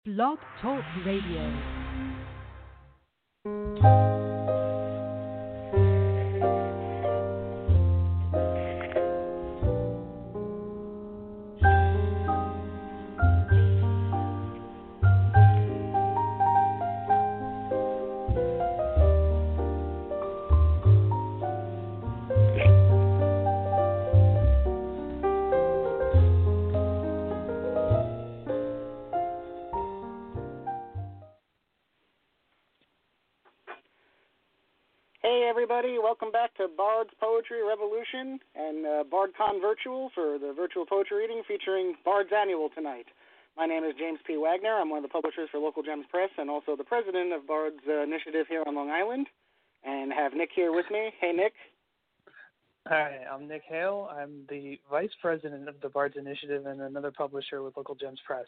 Blog Talk Radio. Hey everybody, welcome back to Bard's Poetry Revolution and BardCon Virtual for the virtual poetry reading featuring Bard's Annual tonight. My name is James P. Wagner. I'm one of the publishers for Local Gems Press and also the president of Bard's initiative here on Long Island. And have Nick here with me. Hey Nick. Hi, I'm Nick Hale. I'm the vice president of the Bard's Initiative and another publisher with Local Gems Press.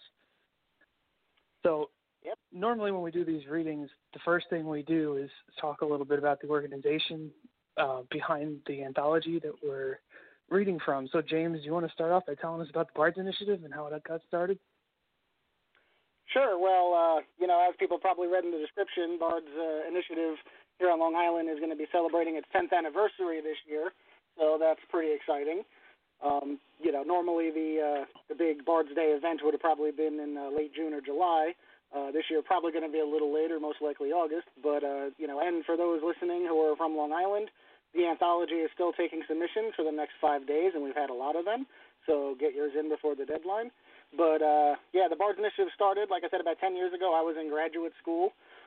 So normally when we do these readings, the first thing we do is talk a little bit about the organization behind the anthology that we're reading from. So James, do you want to start off by telling us about the Bard's Initiative and how it got started? Sure. Well, as people probably read in the description, Bard's Initiative here on Long Island is going to be celebrating its 10th anniversary this year, so that's pretty exciting. Normally the big Bard's Day event would have probably been in late June or July. This year probably going to be a little later, most likely August. But, and for those listening who are from Long Island, the anthology is still taking submissions for the next 5 days, and we've had a lot of them. So get yours in before the deadline. But, the Bard's Initiative started, like I said, about 10 years ago. I was in graduate school.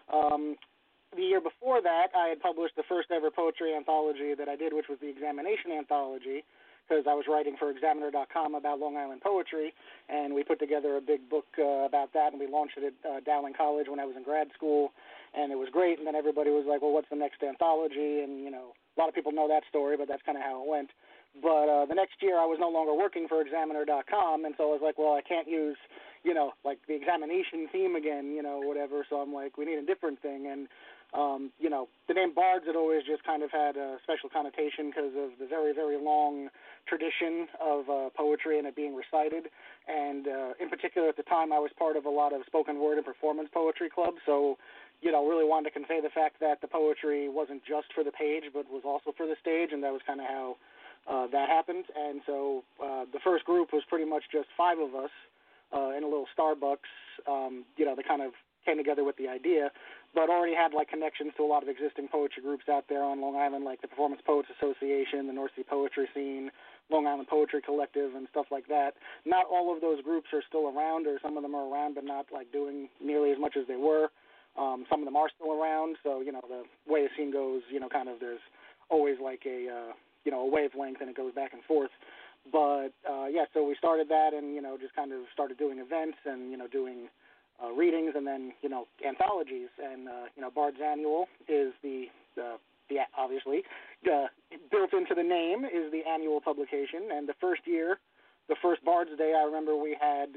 The year before that, I had published the first ever poetry anthology that I did, which was the Examination Anthology, because I was writing for Examiner.com about Long Island poetry, and we put together a big book about that, and we launched it at Dowling College when I was in grad school, and it was great. And then everybody was like, well, what's the next anthology? And, a lot of people know that story, but that's kind of how it went. But the next year I was no longer working for Examiner.com, and so I was like, well, I can't use, the examination theme again, whatever. So I'm like, we need a different thing. And the name Bards had always just kind of had a special connotation because of the very, very long tradition of poetry and it being recited. And in particular, at the time, I was part of a lot of spoken word and performance poetry clubs. So, really wanted to convey the fact that the poetry wasn't just for the page, but was also for the stage. And that was kind of how that happened. And so the first group was pretty much just 5 of us in a little Starbucks, they kind of came together with the idea, but already had connections to a lot of existing poetry groups out there on Long Island, like the Performance Poets Association, the North Sea Poetry Scene, Long Island Poetry Collective, and stuff like that. Not all of those groups are still around, or some of them are around but not doing nearly as much as they were. Some of them are still around, so the way a scene goes, there's always a wavelength and it goes back and forth. But so we started that and just kind of started doing events and doing readings and then, anthologies. And, Bard's Annual is the obviously, built into the name is the annual publication. And the first year, the first Bard's Day, I remember we had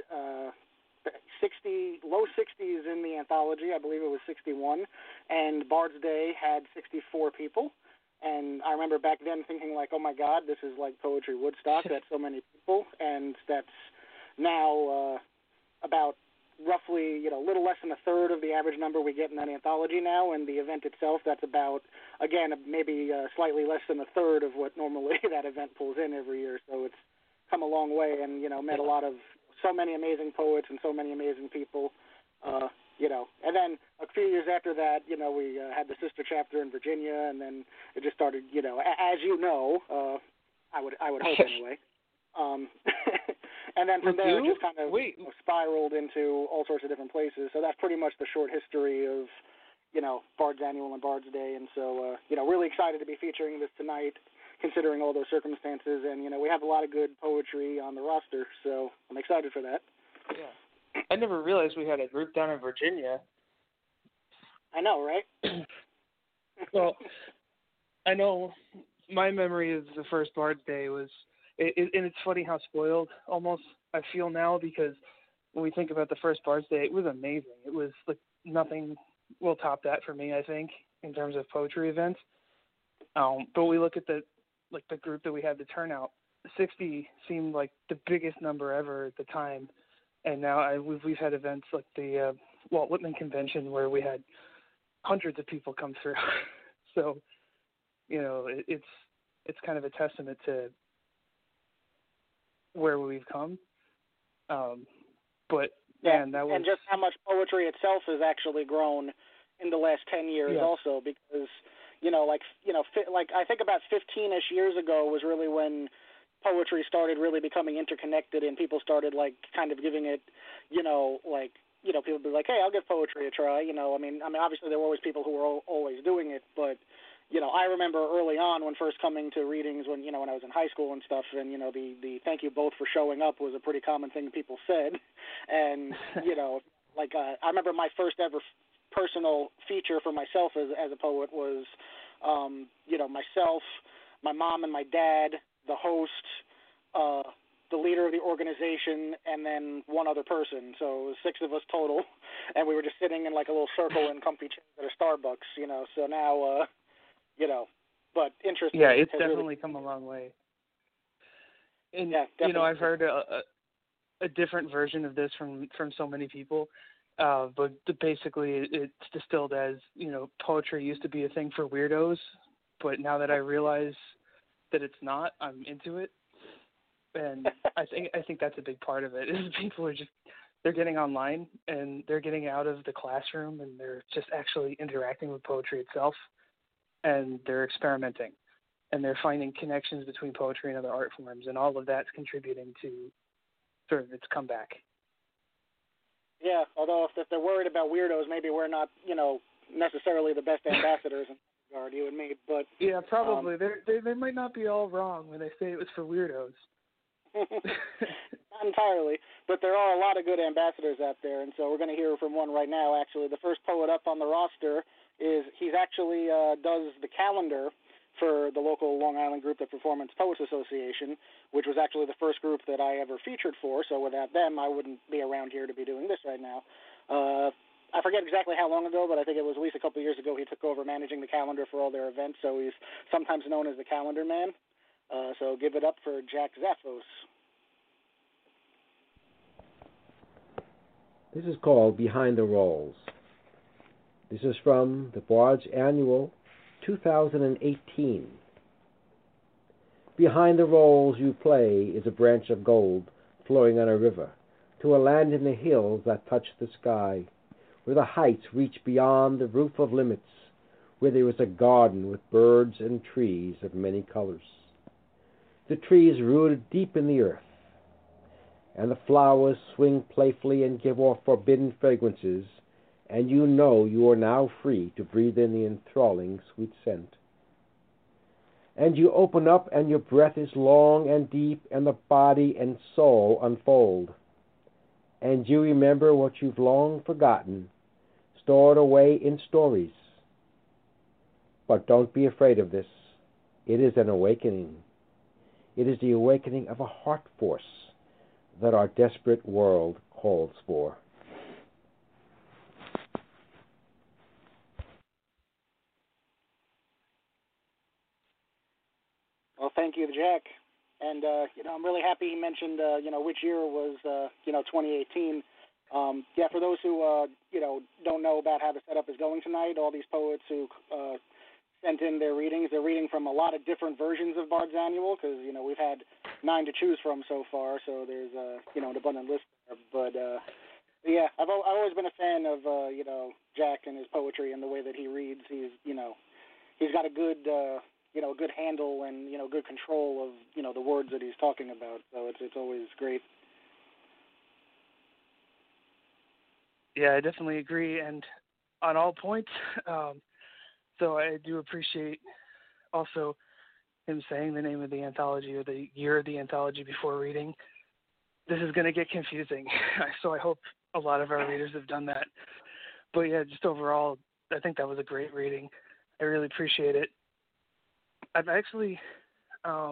low 60s in the anthology. I believe it was 61. And Bard's Day had 64 people. And I remember back then thinking oh my God, this is like Poetry Woodstock. That's so many people. And that's now about roughly, a little less than a third of the average number we get in that anthology now, and the event itself, that's about, again, maybe slightly less than a third of what normally that event pulls in every year. So it's come a long way and, met a lot of, so many amazing poets and so many amazing people, And then a few years after that, we had the sister chapter in Virginia, and then it just started, as I would hope anyway. And then from there, it just kind of spiraled into all sorts of different places. So that's pretty much the short history of, Bard's Annual and Bard's Day. And so, really excited to be featuring this tonight, considering all those circumstances. And, we have a lot of good poetry on the roster, so I'm excited for that. Yeah. I never realized we had a group down in Virginia. I know, right? Well, I know my memory of the first Bard's Day was, and it's funny how spoiled almost I feel now, because when we think about the first Bard's Day, it was amazing. It was nothing will top that for me, I think, in terms of poetry events. But we look at the group that we had, the turnout. 60 seemed like the biggest number ever at the time. And now we've had events like the Walt Whitman Convention where we had hundreds of people come through. So, it's kind of a testament to where we've come. But man, that was, and just how much poetry itself has actually grown in the last 10 years also, because I think about 15ish years ago was really when poetry started really becoming interconnected, and people started like kind of giving it, people would be like, hey, I'll give poetry a try. I mean, obviously there were always people who were always doing it, but I remember early on when first coming to readings when I was in high school and stuff, and the thank you both for showing up was a pretty common thing people said, and I remember my first ever personal feature for myself as a poet was myself, my mom and my dad, the host, the leader of the organization, and then one other person. So it was 6 of us total, and we were just sitting in like a little circle in comfy chairs at a Starbucks, So now, but interesting. Yeah, it's definitely come a long way. And, I've heard a different version of this from so many people, but basically it's distilled as, poetry used to be a thing for weirdos, but now that I realize that it's not, I'm into it. And I think that's a big part of it, is people are they're getting online and they're getting out of the classroom and they're just actually interacting with poetry itself, and they're experimenting and they're finding connections between poetry and other art forms, and all of that's contributing to sort of its comeback. Yeah, although if they're worried about weirdos, maybe we're not, necessarily the best ambassadors in that regard, you and me. But yeah, probably. They might not be all wrong when they say it was for weirdos. Not entirely, but there are a lot of good ambassadors out there, and so we're going to hear from one right now. Actually, the first poet up on the roster he's actually does the calendar for the local Long Island group, the Performance Poets Association, which was actually the first group that I ever featured for. So without them, I wouldn't be around here to be doing this right now. I forget exactly how long ago, but I think it was at least a couple of years ago he took over managing the calendar for all their events, so he's sometimes known as the Calendar Man. So give it up for Jack Zaffos. This is called Behind the Rolls. This is from the Bard's Annual 2018. Behind the rolls you play is a branch of gold flowing on a river to a land in the hills that touch the sky, where the heights reach beyond the roof of limits, where there is a garden with birds and trees of many colors. The trees rooted deep in the earth, and the flowers swing playfully and give off forbidden fragrances, and you know you are now free to breathe in the enthralling sweet scent. And you open up, and your breath is long and deep, and the body and soul unfold. And you remember what you've long forgotten, stored away in stories. But don't be afraid of this. It is an awakening. It is the awakening of a heart force that our desperate world calls for. Well, thank you, Jack. And, I'm really happy he mentioned, which year was, 2018. For those who, don't know about how the setup is going tonight, all these poets who sent in their readings, they're reading from a lot of different versions of Bard's Annual because, we've had 9 to choose from so far, so there's, an abundant list there. But, I've always been a fan of, Jack and his poetry and the way that he reads. He's got a good, good handle and, good control of, the words that he's talking about. So it's always great. Yeah, I definitely agree, and on all points. So I do appreciate also him saying the name of the anthology or the year of the anthology before reading. This is going to get confusing, so I hope a lot of our readers have done that. But yeah, just overall, I think that was a great reading. I really appreciate it. I've actually, I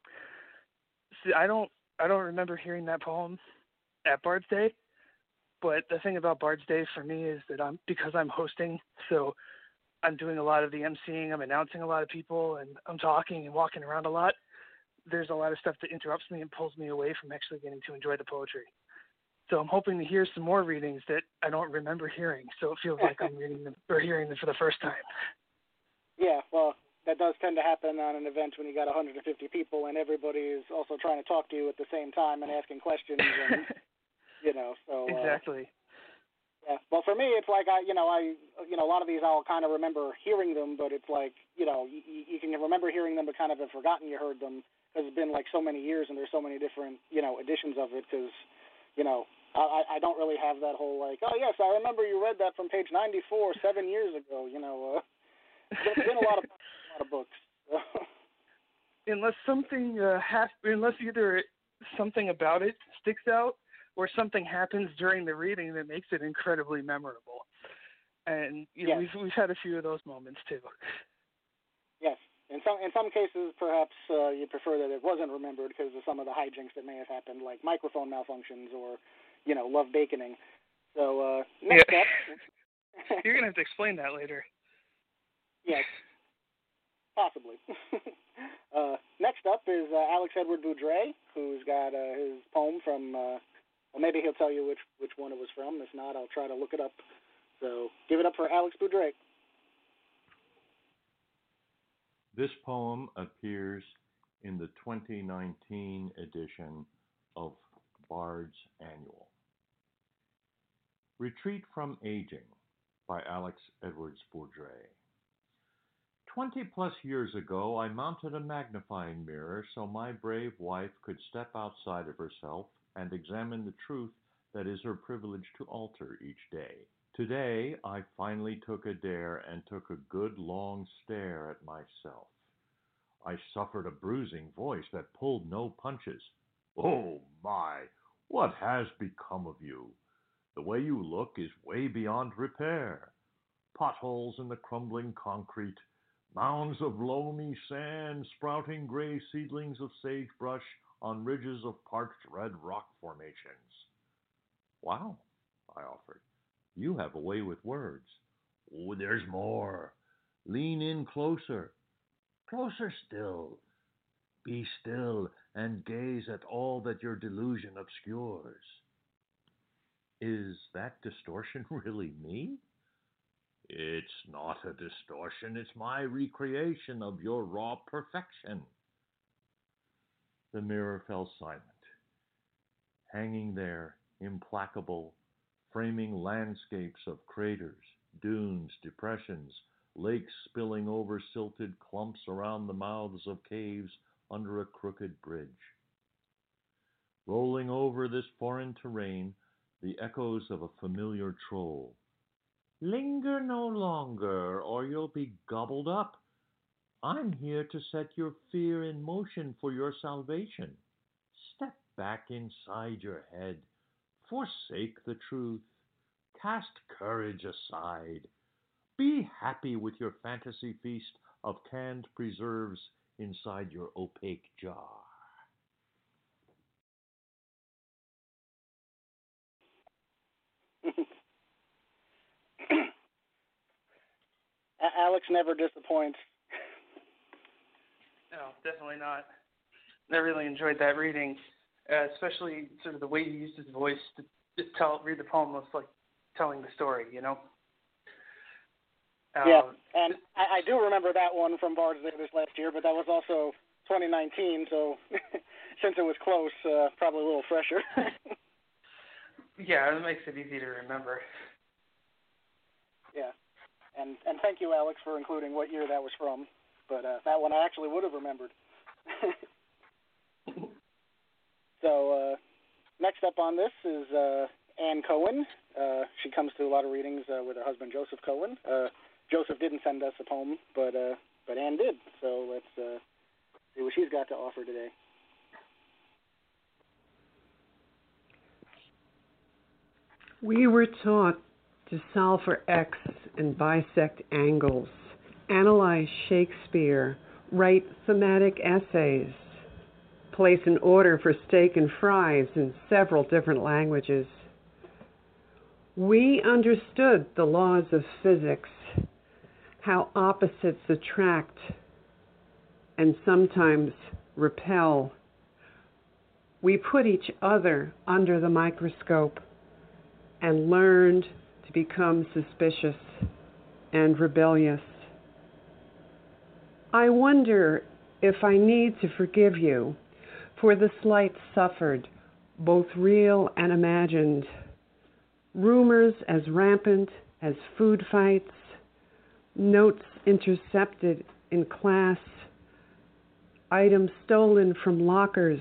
don't remember hearing that poem at Bard's Day. But the thing about Bard's Day for me is that because I'm hosting, so I'm doing a lot of the emceeing, I'm announcing a lot of people, and I'm talking and walking around a lot. There's a lot of stuff that interrupts me and pulls me away from actually getting to enjoy the poetry. So I'm hoping to hear some more readings that I don't remember hearing, so it feels like I'm reading them or hearing them for the first time. Yeah, well, that does tend to happen on an event when you got 150 people and everybody is also trying to talk to you at the same time and asking questions, and so exactly. Yeah, well, for me, it's like a lot of these I'll kind of remember hearing them, but it's like you can remember hearing them, but kind of have forgotten you heard them because it's been like so many years and there's so many different editions of it. Because I don't really have that whole like, oh yes, I remember you read that from page 94 7 years ago. There's been a lot of books. Unless something unless either something about it sticks out, or something happens during the reading that makes it incredibly memorable. And yes. we've had a few of those moments too. Yes. In some cases, perhaps you prefer that it wasn't remembered because of some of the hijinks that may have happened, like microphone malfunctions or, love baconing. So next up, you're gonna have to explain that later. Yes, possibly. Next up is Alex Edward Boudre, who's got his poem from. Well, maybe he'll tell you which one it was from. If not, I'll try to look it up. So give it up for Alex Boudre. This poem appears in the 2019 edition of Bard's Annual. Retreat from Aging by Alex Edwards Boudre. 20-plus years ago, I mounted a magnifying mirror so my brave wife could step outside of herself and examine the truth that is her privilege to alter each day. Today, I finally took a dare and took a good long stare at myself. I suffered a bruising voice that pulled no punches. Oh my, what has become of you? The way you look is way beyond repair. Potholes in the crumbling concrete, mounds of loamy sand, sprouting gray seedlings of sagebrush on ridges of parched red rock formations. Wow, I offered. You have a way with words. Oh, there's more. Lean in closer. Closer still. Be still and gaze at all that your delusion obscures. Is that distortion really me? It's not a distortion. It's my recreation of your raw perfection. The mirror fell silent, hanging there, implacable, framing landscapes of craters, dunes, depressions, lakes spilling over silted clumps around the mouths of caves under a crooked bridge. Rolling over this foreign terrain, the echoes of a familiar troll. Linger no longer, or you'll be gobbled up. I'm here to set your fear in motion for your salvation. Step back inside your head. Forsake the truth. Cast courage aside. Be happy with your fantasy feast of canned preserves inside your opaque jar. Alex never disappoints. No, definitely not. I really enjoyed that reading, especially sort of the way he used his voice to read the poem was like telling the story, Yeah, and I do remember that one from Bard's Day this last year, but that was also 2019, so since it was close, probably a little fresher. Yeah, it makes it easy to remember. Yeah, and thank you, Alex, for including what year that was from. But that one I actually would have remembered. So next up on this is Ann Cohen. She comes to a lot of readings with her husband, Joseph Cohen. Joseph didn't send us a poem, but Ann did. So let's see what she's got to offer today. We were taught to solve for X and bisect angles, analyze Shakespeare, write thematic essays, place an order for steak and fries in several different languages. We understood the laws of physics, how opposites attract and sometimes repel. we put each other under the microscope and learned to become suspicious and rebellious. I wonder if I need to forgive you for the slights suffered, both real and imagined. Rumors as rampant as food fights, notes intercepted in class, items stolen from lockers.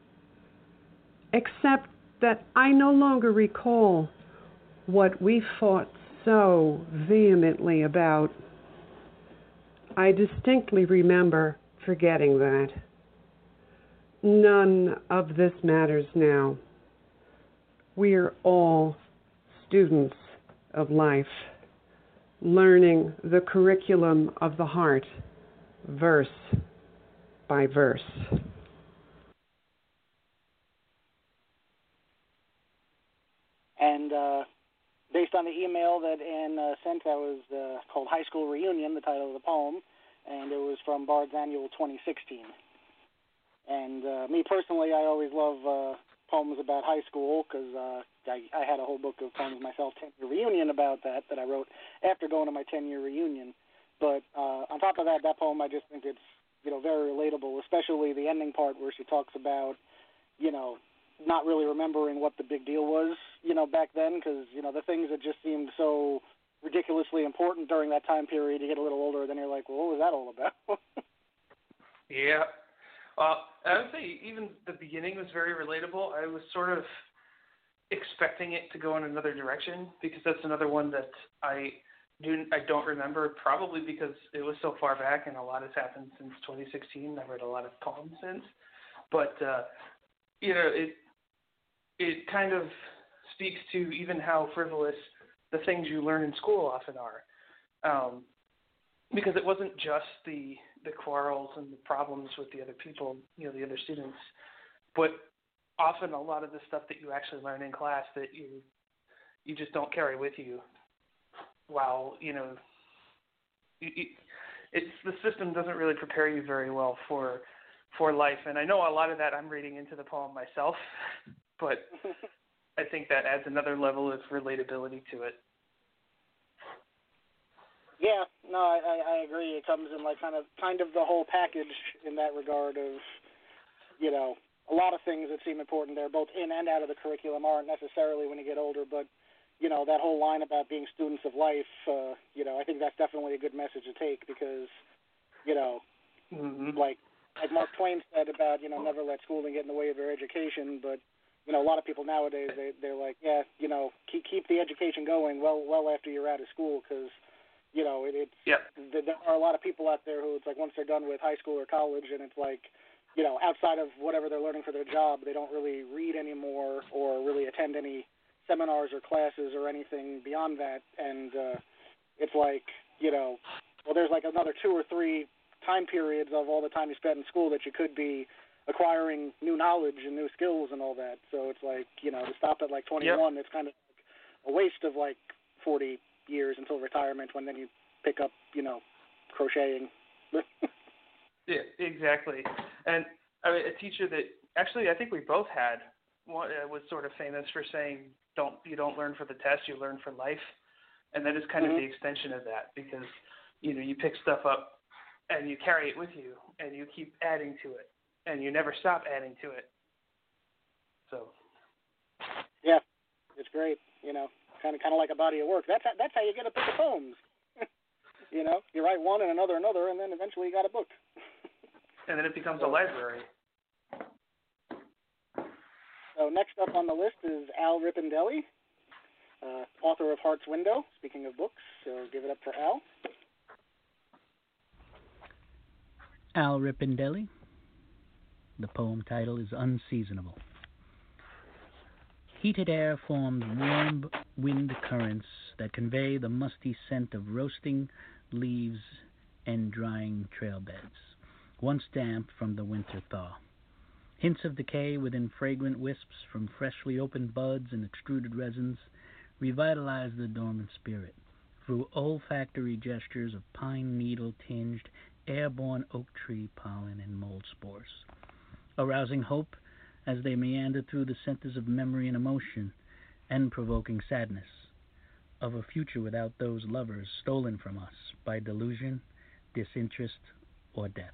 Except that I no longer recall what we fought so vehemently about. I distinctly remember forgetting that. None of this matters now. We're all students of life, learning the curriculum of the heart, verse by verse. And based on the email that Ann sent, that was called High School Reunion, the title of the poem, and it was from Bard's Annual 2016. And me personally, I always love poems about high school because I had a whole book of poems myself, 10-year reunion, about that I wrote after going to my 10-year reunion. But on top of that, that poem, I just think it's, very relatable, especially the ending part where she talks about, not really remembering what the big deal was, back then, because, the things that just seemed so ridiculously important during that time period, you get a little older, then you're like, well, what was that all about? Yeah. I would say even the beginning was very relatable. I was sort of expecting it to go in another direction because that's another one that I don't remember, probably because it was so far back and a lot has happened since 2016. I've read a lot of poems since. But, it kind of speaks to even how frivolous the things you learn in school often are. Because it wasn't just the quarrels and the problems with the other people, the other students, but often a lot of the stuff that you actually learn in class that you just don't carry with you while, it's the system doesn't really prepare you very well for life. And I know a lot of that I'm reading into the poem myself, but I think that adds another level of relatability to it. Yeah, no, I agree. It comes in like kind of the whole package in that regard of, a lot of things that seem important there, both in and out of the curriculum, aren't necessarily when you get older, but, that whole line about being students of life, I think that's definitely a good message to take because, like Mark Twain said about, never let schooling get in the way of your education, but, a lot of people nowadays, they're like, yeah, keep the education going well after you're out of school because, there are a lot of people out there who it's like once they're done with high school or college and it's like, outside of whatever they're learning for their job, they don't really read anymore or really attend any seminars or classes or anything beyond that. And it's like, well, there's like another 2 or 3 time periods of all the time you spent in school that you could be acquiring new knowledge and new skills and all that. So it's like, to stop at like 21, it's kind of like a waste of like 40 years until retirement when then you pick up, crocheting. Yeah, exactly. And a teacher that actually I think we both had was sort of famous for saying, you don't learn for the test, you learn for life. And that is kind of the extension of that because, you pick stuff up and you carry it with you and you keep adding to it and you never stop adding to it. So. Yeah, it's great, kind of like a body of work. That's how you get a book of poems. You write one and another, and then eventually you got a book. And then it becomes a library. So next up on the list is Al Rippendelli, author of Heart's Window, speaking of books. So give it up for Al. Al Rippendelli. The poem title is Unseasonable. Heated air forms warm wind currents that convey the musty scent of roasting leaves and drying trail beds, once damp from the winter thaw. Hints of decay within fragrant wisps from freshly opened buds and extruded resins revitalize the dormant spirit through olfactory gestures of pine needle-tinged, airborne oak tree pollen and mold spores, arousing hope as they meander through the centers of memory and emotion, and provoking sadness of a future without those lovers stolen from us by delusion, disinterest, or death.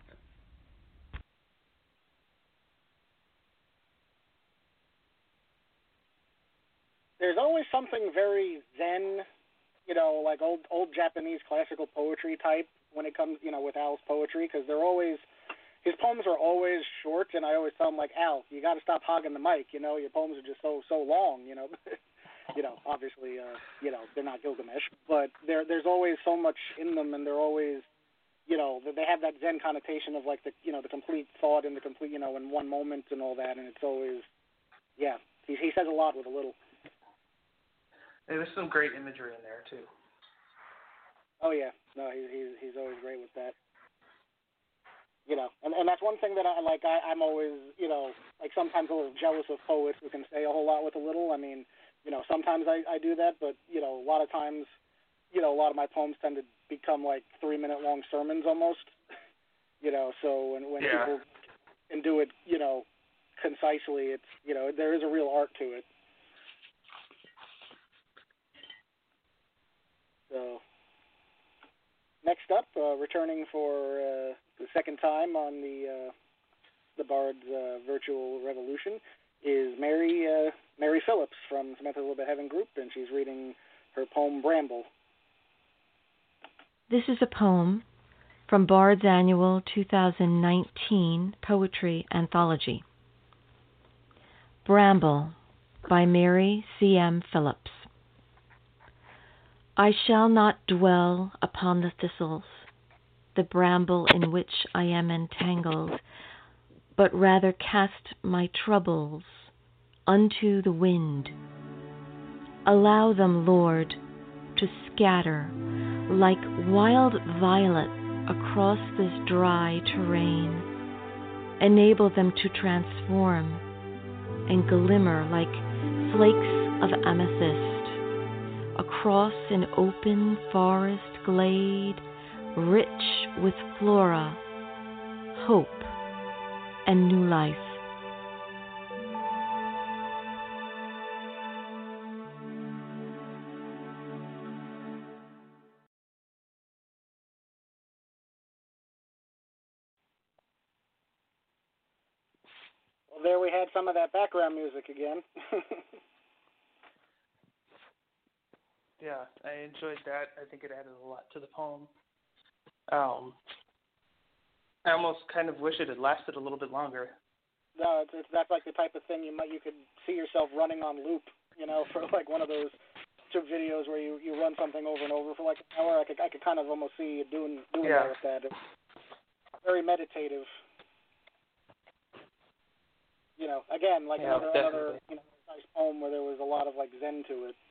There's always something very Zen, like old Japanese classical poetry type when it comes, with Al's poetry, because his poems are always short, and I always tell him, like, Al, you got to stop hogging the mic, your poems are just so long, obviously, they're not Gilgamesh, but there's always so much in them, and they're always, they have that Zen connotation of, like, the complete thought and the complete, in one moment and all that, and it's always, he says a lot with a little. There's some great imagery in there, too. Oh, yeah. No, he's always great with that. And that's one thing that I'm always, like sometimes a little jealous of poets who can say a whole lot with a little. I mean, sometimes I do that, but, a lot of times, a lot of my poems tend to become like 3-minute long sermons almost, so when people can do it, concisely, it's, there is a real art to it. So, next up, returning for the second time on the Bard's Virtual Revolution is Mary Phillips from Samantha Little Bit Heaven Group, and she's reading her poem Bramble. This is a poem from Bard's Annual 2019 Poetry Anthology. Bramble by Mary C.M. Phillips. I shall not dwell upon the thistles, the bramble in which I am entangled, but rather cast my troubles unto the wind. Allow them, Lord, to scatter like wild violet across this dry terrain. Enable them to transform and glimmer like flakes of amethyst across an open forest glade rich with flora, hope, and new life. Well, there we had some of that background music again. Yeah, I enjoyed that. I think it added a lot to the poem. I almost kind of wish it had lasted a little bit longer. No, that's like the type of thing you could see yourself running on loop, for like one of those videos where you run something over and over for like an hour. I could kind of almost see you doing that with that. It's very meditative. Again, like another nice poem where there was a lot of like Zen to it.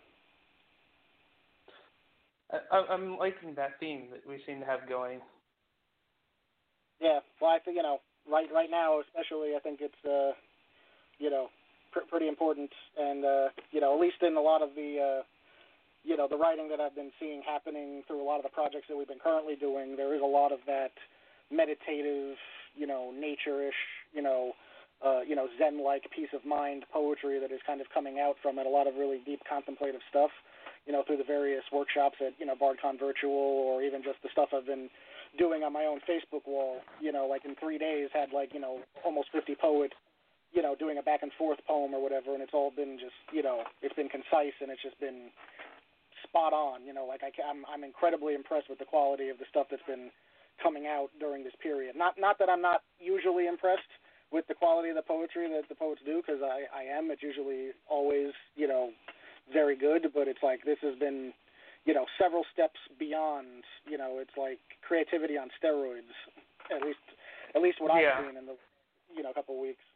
I'm liking that theme that we seem to have going. Yeah, well, I think right now, especially, I think it's pretty important, and at least in a lot of the the writing that I've been seeing happening through a lot of the projects that we've been currently doing, there is a lot of that meditative, nature-ish, Zen-like peace of mind poetry that is kind of coming out from it. A lot of really deep contemplative stuff, through the various workshops at, BardCon Virtual, or even just the stuff I've been doing on my own Facebook wall, like in 3 days had like, almost 50 poets, doing a back and forth poem or whatever, and it's all been just, it's been concise and it's just been spot on, like I'm incredibly impressed with the quality of the stuff that's been coming out during this period. Not that I'm not usually impressed with the quality of the poetry that the poets do, because I am. It's usually always, very good, but it's like this has been, several steps beyond, it's like creativity on steroids, at least what I've seen in the, couple of weeks.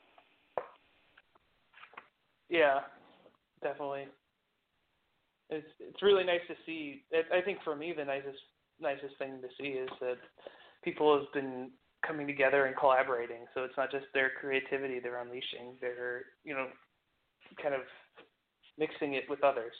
Yeah, definitely. It's really nice to see. I think for me the nicest thing to see is that people have been coming together and collaborating. So it's not just their creativity they're unleashing. They're, kind of mixing it with others.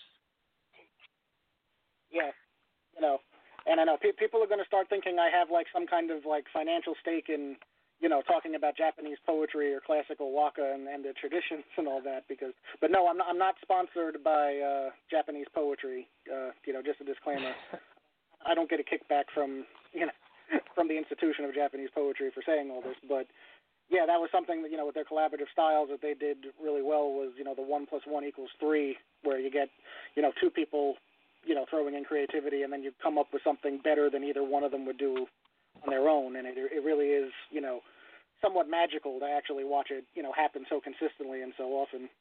Yeah, and I know people are going to start thinking I have like some kind of like financial stake in, talking about Japanese poetry or classical waka and the traditions and all that. But no, I'm not sponsored by Japanese poetry. Just a disclaimer. I don't get a kickback from from the Institution of Japanese Poetry for saying all this, but yeah, that was something that with their collaborative styles that they did really well was the 1 + 1 = 3, where you get two people throwing in creativity, and then you come up with something better than either one of them would do on their own, and it really is somewhat magical to actually watch it happen so consistently and so often.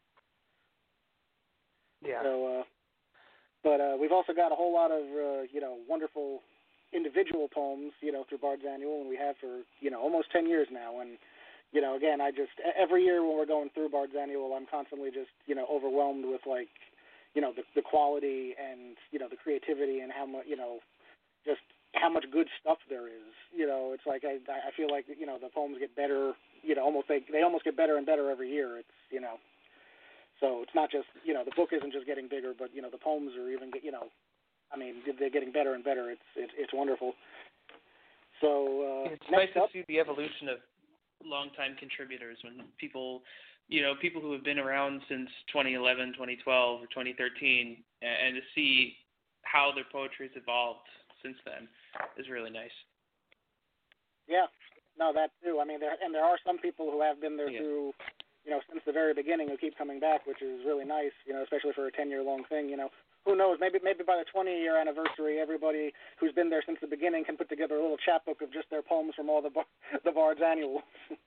Yeah. So, but we've also got a whole lot of wonderful individual poems through Bard's Annual, and we have for almost 10 years now. And again, I just every year when we're going through Bard's Annual, I'm constantly just overwhelmed with the quality and the creativity and how much just how much good stuff there is. It's like I feel like the poems get better. They almost get better and better every year. It's so it's not just the book isn't just getting bigger, but the poems are even they're getting better and better. It's wonderful. So it's nice to see the evolution of longtime contributors when people who have been around since 2011, 2012, or 2013, and to see how their poetry has evolved since then is really nice. Yeah, no, that too. I mean, there are some people who have been there through, since the very beginning, who keep coming back, which is really nice. Especially for a 10-year-long thing. Who knows? Maybe by the 20-year anniversary, everybody who's been there since the beginning can put together a little chapbook of just their poems from all the Bard's Annual.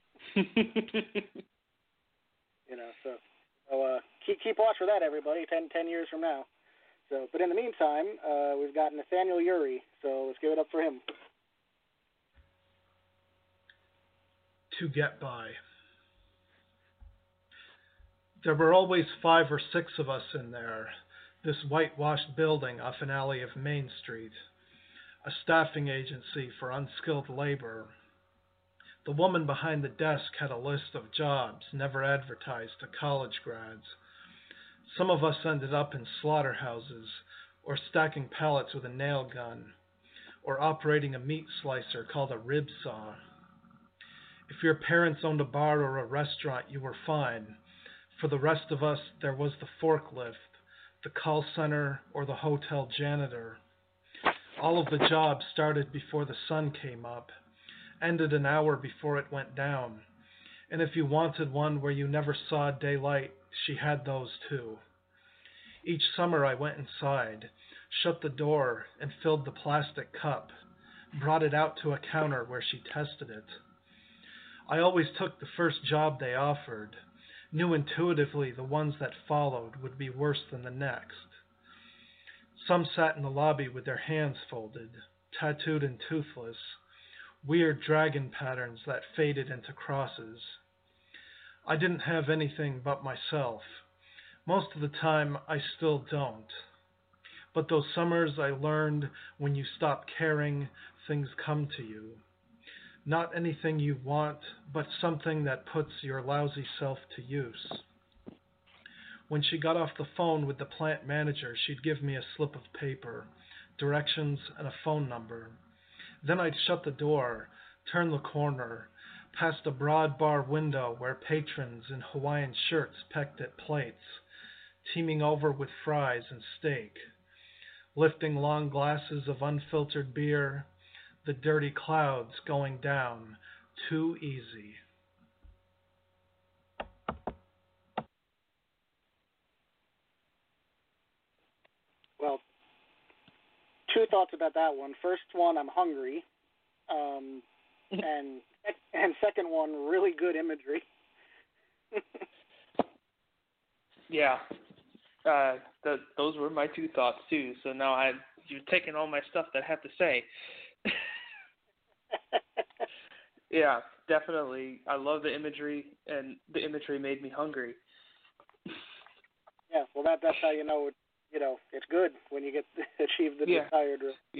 So keep watch for that, everybody. 10 years from now. So, but in the meantime, we've got Nathaniel Uri. So let's give it up for him. To get by. There were always 5 or 6 of us in there. This whitewashed building off an alley of Main Street, a staffing agency for unskilled labor. The woman behind the desk had a list of jobs never advertised to college grads. Some of us ended up in slaughterhouses, or stacking pallets with a nail gun, or operating a meat slicer called a rib saw. If your parents owned a bar or a restaurant, you were fine. For the rest of us, there was the forklift, the call center, or the hotel janitor. All of the jobs started before the sun came up, ended an hour before it went down, and if you wanted one where you never saw daylight, she had those too. Each summer I went inside, shut the door, and filled the plastic cup, brought it out to a counter where she tested it. I always took the first job they offered, knew intuitively the ones that followed would be worse than the next. Some sat in the lobby with their hands folded, tattooed and toothless, weird dragon patterns that faded into crosses. I didn't have anything but myself. Most of the time, I still don't. But those summers I learned when you stop caring, things come to you. Not anything you want, but something that puts your lousy self to use. When she got off the phone with the plant manager, she'd give me a slip of paper, directions, and a phone number. Then I'd shut the door, turn the corner, past a broad bar window where patrons in Hawaiian shirts pecked at plates, teeming over with fries and steak, lifting long glasses of unfiltered beer, the dirty clouds going down too easy. Well, 2 thoughts about that one. First one, I'm hungry, and second one, really good imagery. Yeah, those were my 2 thoughts too. So now you've taken all my stuff that I have to say. Yeah, definitely. I love the imagery, and the imagery made me hungry. Yeah, well, that's how you know it's good when you get achieve the desired.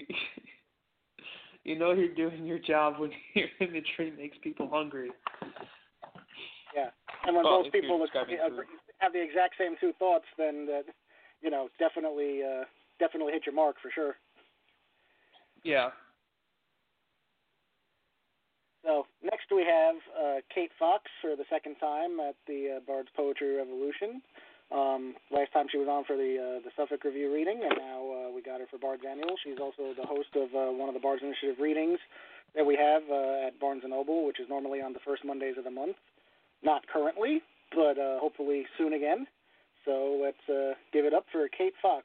You know you're doing your job when your imagery makes people hungry. Yeah, and when both people have the exact same 2 thoughts, then definitely hit your mark for sure. Yeah. So next we have Kate Fox for the second time at the Bard's Poetry Revolution. Last time she was on for the Suffolk Review reading, and now we got her for Bard's Annual. She's also the host of one of the Bard's Initiative readings that we have at Barnes & Noble, which is normally on the first Mondays of the month. Not currently, but hopefully soon again. So let's give it up for Kate Fox.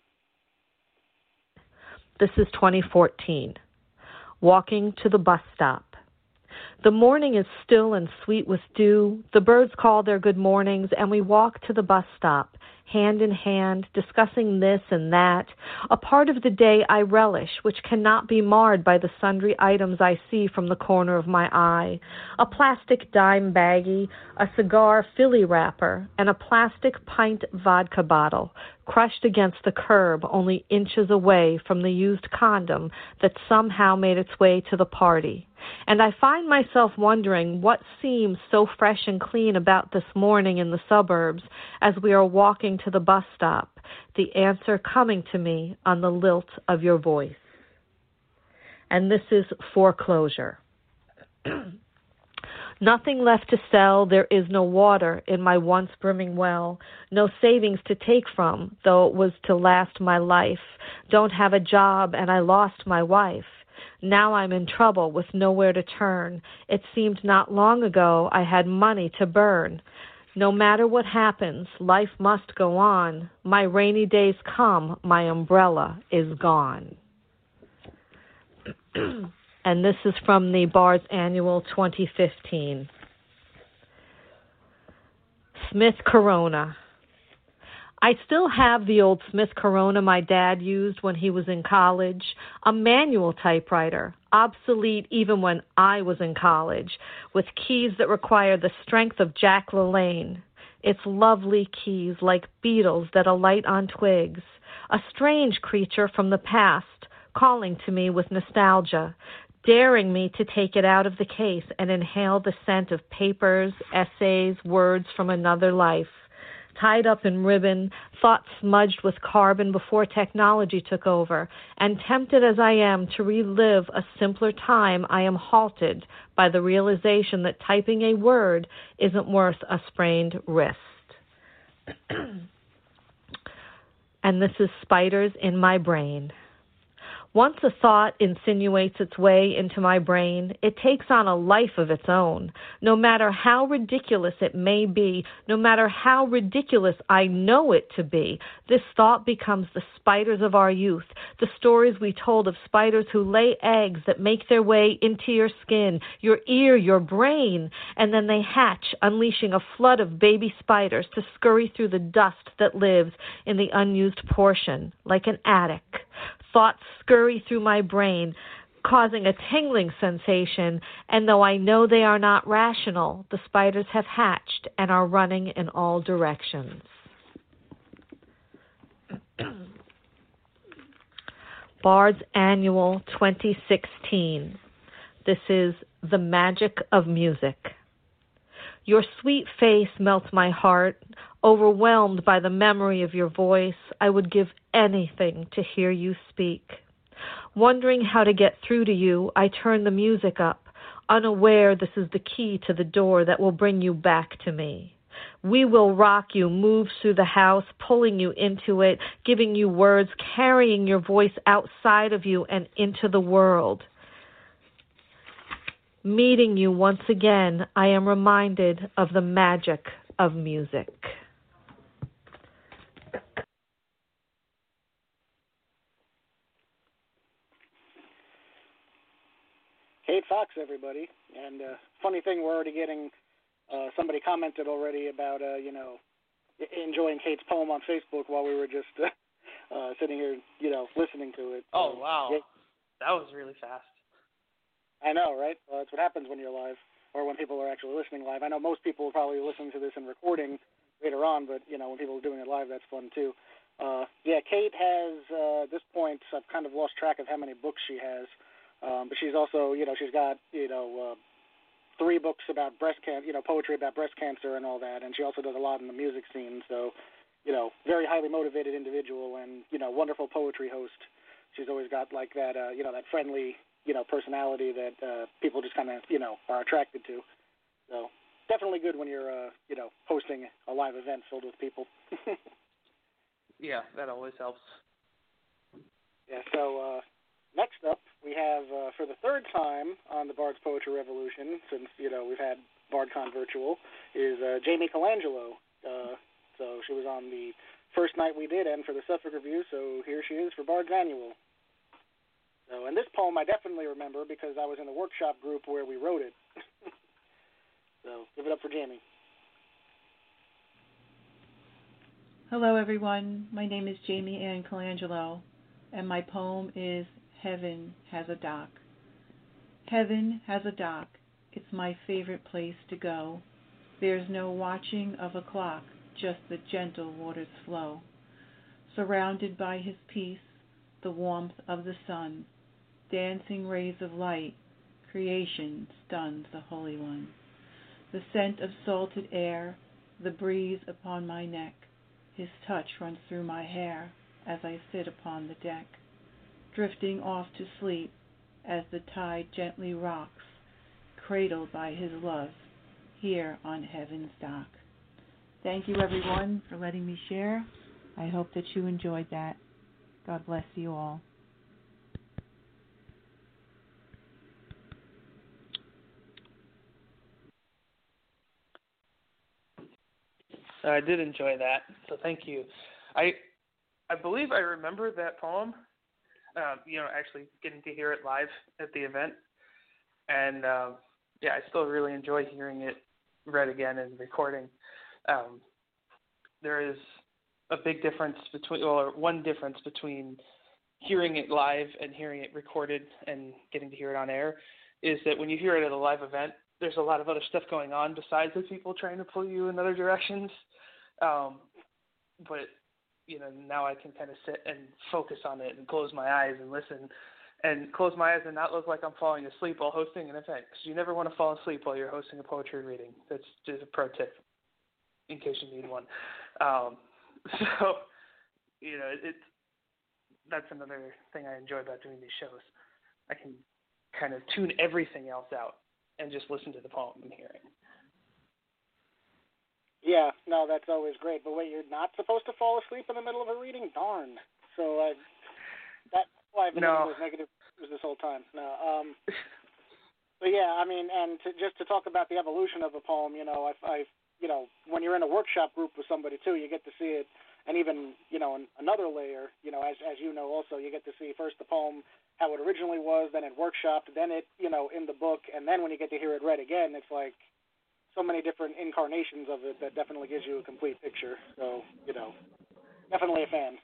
This is 2014. Walking to the bus stop. The morning is still and sweet with dew. The birds call their good mornings, and we walk to the bus stop, hand in hand, discussing this and that, a part of the day I relish, which cannot be marred by the sundry items I see from the corner of my eye. A plastic dime baggie, a cigar Philly wrapper, and a plastic pint vodka bottle, crushed against the curb only inches away from the used condom that somehow made its way to the party. And I find myself wondering what seems so fresh and clean about this morning in the suburbs as we are walking to the bus stop, the answer coming to me on the lilt of your voice. And this is foreclosure. Nothing left to sell, there is no water in my once brimming well, no savings to take from, though it was to last my life, don't have a job and I lost my wife. Now I'm in trouble with nowhere to turn. It seemed not long ago I had money to burn. No matter what happens, life must go on. My rainy days come, my umbrella is gone. And this is from the Bard's Annual 2015. Smith Corona. I still have the old Smith Corona my dad used when he was in college, a manual typewriter, obsolete even when I was in college, with keys that require the strength of Jack LaLanne. Its lovely keys like beetles that alight on twigs, a strange creature from the past, calling to me with nostalgia, daring me to take it out of the case and inhale the scent of papers, essays, words from another life. Tied up in ribbon, thought smudged with carbon before technology took over, and tempted as I am to relive a simpler time, I am halted by the realization that typing a word isn't worth a sprained wrist. And this is Spiders in My Brain. Once a thought insinuates its way into my brain, it takes on a life of its own. No matter how ridiculous it may be, no matter how ridiculous I know it to be, this thought becomes the spiders of our youth, the stories we told of spiders who lay eggs that make their way into your skin, your ear, your brain, and then they hatch, unleashing a flood of baby spiders to scurry through the dust that lives in the unused portion, like an attic. Thoughts scurry through my brain, causing a tingling sensation, and though I know they are not rational, the spiders have hatched and are running in all directions. Bard's Annual 2016. This is The Magic of Music. Your sweet face melts my heart. Overwhelmed by the memory of your voice, I would give anything to hear you speak. Wondering how to get through to you, I turn the music up, unaware this is the key to the door that will bring you back to me. We will rock you, move through the house, pulling you into it, giving you words, carrying your voice outside of you and into the world. Meeting you once again, I am reminded of the magic of music. Kate Fox, everybody. And funny thing, we're already getting somebody commented already about enjoying Kate's poem on Facebook while we were just sitting here, listening to it. Oh wow, yeah. That was really fast. I know, right? Well, that's what happens when you're live, or when people are actually listening live. I know most people will probably listen to this in recording later on, but when people are doing it live, that's fun too. Kate has at this point, I've kind of lost track of how many books she has. But she's also, she's got, 3 books about breast cancer, poetry about breast cancer and all that. And she also does a lot in the music scene. So, very highly motivated individual and, wonderful poetry host. She's always got like that, that friendly personality that people just kind of, are attracted to. So definitely good when you're, hosting a live event filled with people. Yeah, that always helps. Yeah, so next up we have, for the third time on the Bard's Poetry Revolution, since, we've had BardCon virtual, is Jamie Colangelo. So she was on the first night we did and for the Suffolk Review, so here she is for Bard's Annual. So, and this poem I definitely remember because I was in the workshop group where we wrote it. So give it up for Jamie. Hello everyone, my name is Jamie Ann Colangelo, and my poem is Heaven Has a Dock. Heaven has a dock, it's my favorite place to go. There's no watching of a clock, just the gentle water's flow. Surrounded by his peace, the warmth of the sun, dancing rays of light, creation stuns the Holy One. The scent of salted air, the breeze upon my neck, his touch runs through my hair as I sit upon the deck, drifting off to sleep as the tide gently rocks, cradled by his love here on Heaven's dock. Thank you everyone for letting me share. I hope that you enjoyed that. God bless you all. I did enjoy that, so thank you. I believe I remember that poem, actually getting to hear it live at the event. And, I still really enjoy hearing it read again and recording. There is a big difference one difference between hearing it live and hearing it recorded and getting to hear it on air is that when you hear it at a live event, there's a lot of other stuff going on besides the people trying to pull you in other directions. But, now I can kind of sit and focus on it and close my eyes and listen and close my eyes and not look like I'm falling asleep while hosting an event, because you never want to fall asleep while you're hosting a poetry reading. That's just a pro tip in case you need one. That's another thing I enjoy about doing these shows. I can kind of tune everything else out and just listen to the poem I'm hearing. Yeah, no, that's always great. But wait, you're not supposed to fall asleep in the middle of a reading? Darn. So that's why I've been in those negative reviews this whole time. No. But yeah, I mean, and just to talk about the evolution of a poem, I when you're in a workshop group with somebody too, you get to see it, and even another layer, as you know, also you get to see first the poem how it originally was, then it workshopped, then it in the book, and then when you get to hear it read again, it's like so many different incarnations of it that definitely gives you a complete picture. So definitely a fan.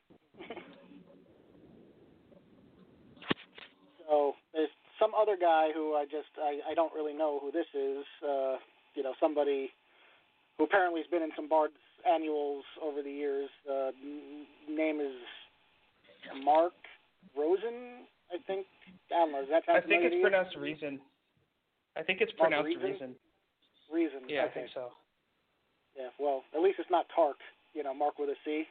So there's some other guy who I don't really know who this is. Somebody who apparently has been in some Bard's annuals over the years. Name is Mark Rosen, I think. I don't know. Does that sound familiar? I think it's pronounced Reason. I think it's pronounced Reason. Reason. Yeah, okay. I think so. Yeah, well, at least it's not Tark. Mark with a C.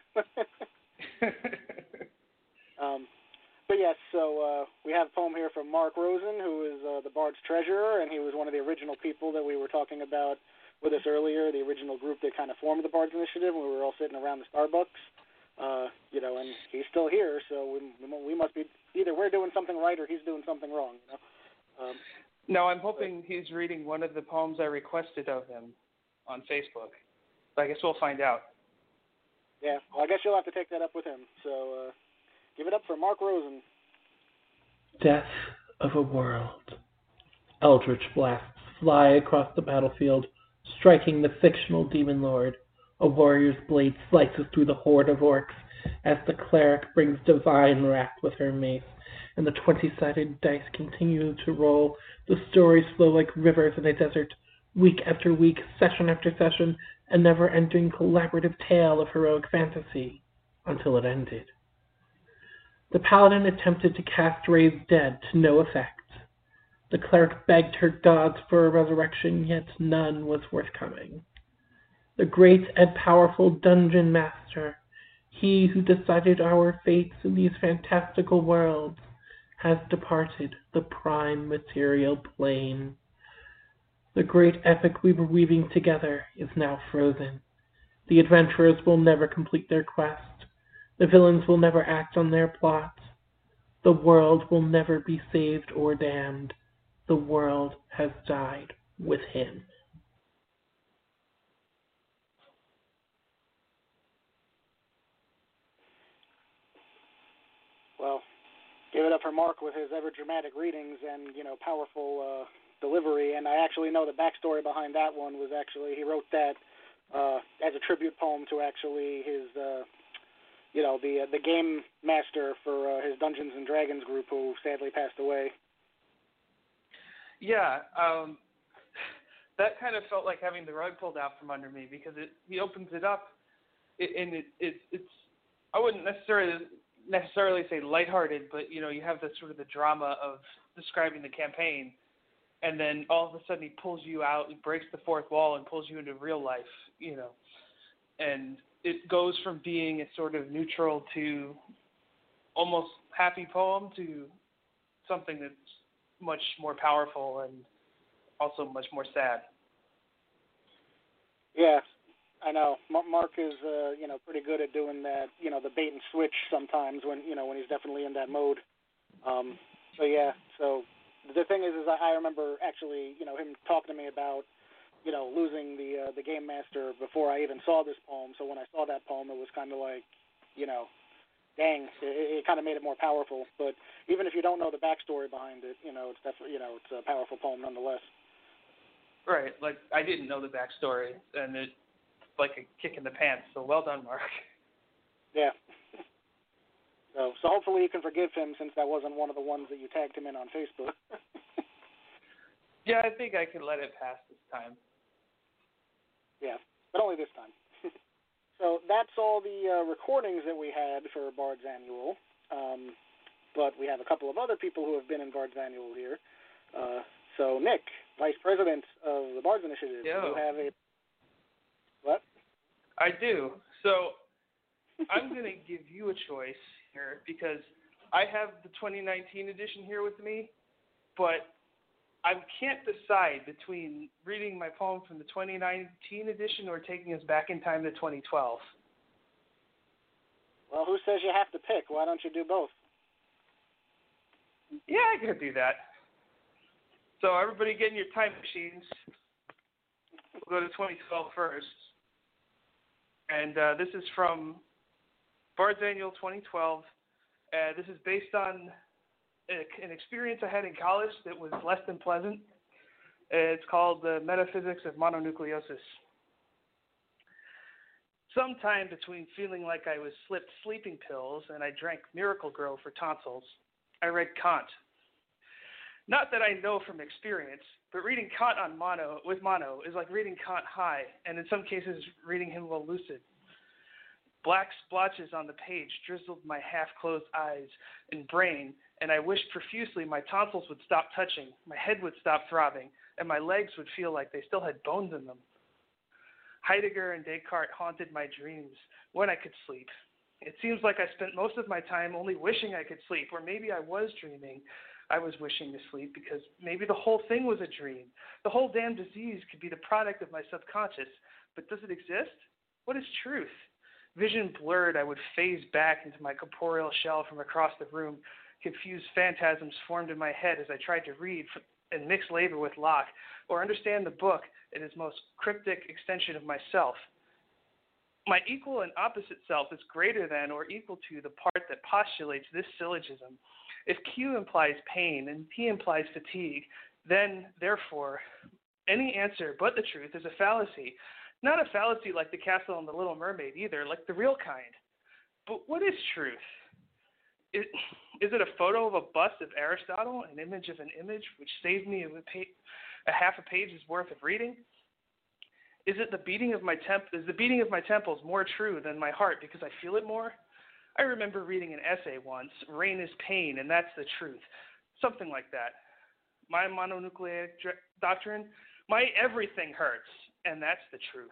But yes, so we have a poem here from Mark Rosen, who is the Bard's treasurer, and he was one of the original people that we were talking about with us earlier, the original group that kind of formed the Bard's Initiative, and we were all sitting around the Starbucks, and he's still here, so we must be, either we're doing something right or he's doing something wrong, No, I'm hoping he's reading one of the poems I requested of him on Facebook. But I guess we'll find out. Yeah, well, I guess you'll have to take that up with him, so give it up for Mark Rosen. Death of a world. Eldritch blasts fly across the battlefield, striking the fictional demon lord. A warrior's blade slices through the horde of orcs as the cleric brings divine wrath with her mace, and the 20-sided dice continue to roll. The stories flow like rivers in a desert, week after week, session after session, a never-ending collaborative tale of heroic fantasy, until it ended. The paladin attempted to cast Raise Dead to no effect. The cleric begged her gods for a resurrection, yet none was forthcoming. The great and powerful dungeon master, he who decided our fates in these fantastical worlds, has departed the prime material plane. The great epic we were weaving together is now frozen. The adventurers will never complete their quest. The villains will never act on their plot. The world will never be saved or damned. The world has died with him. Well, give it up for Mark with his ever dramatic readings and, powerful delivery. And I actually know the backstory behind that one was actually he wrote that as a tribute poem to actually his, the game master for his Dungeons and Dragons group who sadly passed away. Yeah, that kind of felt like having the rug pulled out from under me because he opens it up, and it's I wouldn't necessarily say lighthearted, but you have the sort of the drama of describing the campaign, and then all of a sudden he pulls you out, he breaks the fourth wall and pulls you into real life, and it goes from being a sort of neutral to almost happy poem to something that's much more powerful and also much more sad. Yeah, I know. Mark is, pretty good at doing that, the bait and switch sometimes when he's definitely in that mode. So the thing is I remember actually, him talking to me about, losing the game master before I even saw this poem. So when I saw that poem, it was kind of like, dang, it kind of made it more powerful. But even if you don't know the backstory behind it, it's definitely, it's a powerful poem nonetheless. Right. Like, I didn't know the backstory, and it's like a kick in the pants. So well done, Mark. Yeah. So hopefully you can forgive him since that wasn't one of the ones that you tagged him in on Facebook. Yeah, I think I can let it pass this time. Yeah, but only this time. So that's all the recordings that we had for Bard's Annual. But we have a couple of other people who have been in Bard's Annual here. So Nick, Vice President of the Bard's Initiative, you have a... What? I do. So I'm going to give you a choice here because I have the 2019 edition here with me, but I can't decide between reading my poem from the 2019 edition or taking us back in time to 2012. Well, who says you have to pick? Why don't you do both? Yeah, I could do that. So everybody get in your time machines. We'll go to 2012 first. And this is from Bard's Annual 2012. This is based on an experience I had in college that was less than pleasant. It's called The Metaphysics of Mononucleosis. Sometime between feeling like I was slipped sleeping pills and I drank Miracle Grow for tonsils, I read Kant. Not that I know from experience, but reading Kant with mono is like reading Kant high, and in some cases reading him while lucid. Black splotches on the page drizzled my half-closed eyes and brain, and I wished profusely my tonsils would stop touching, my head would stop throbbing, and my legs would feel like they still had bones in them. Heidegger and Descartes haunted my dreams when I could sleep. It seems like I spent most of my time only wishing I could sleep, or maybe I was dreaming. I was wishing to sleep because maybe the whole thing was a dream. The whole damn disease could be the product of my subconscious. But does it exist? What is truth? Vision blurred, I would phase back into my corporeal shell from across the room. Confused phantasms formed in my head as I tried to read and mix labor with Locke, or understand the book in its most cryptic extension of myself. My equal and opposite self is greater than or equal to the part that postulates this syllogism. If Q implies pain and P implies fatigue, then, therefore, any answer but the truth is a fallacy. Not a fallacy like the castle and the Little Mermaid either, like the real kind. But what is truth? Is it a photo of a bust of Aristotle, an image of an image, which saved me a half a page's worth of reading? Is the beating of my temples more true than my heart because I feel it more? I remember reading an essay once, Rain is Pain, and that's the truth. Something like that. My mononuclear doctrine, my everything hurts, and that's the truth.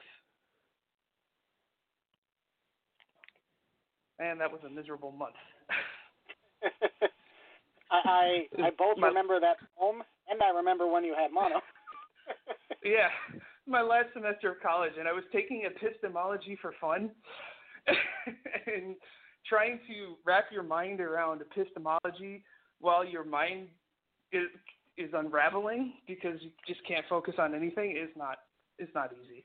And that was a miserable month. I both remember that poem, and I remember when you had mono. Yeah, my last semester of college, and I was taking epistemology for fun, and trying to wrap your mind around epistemology while your mind is unraveling because you just can't focus on anything is not easy.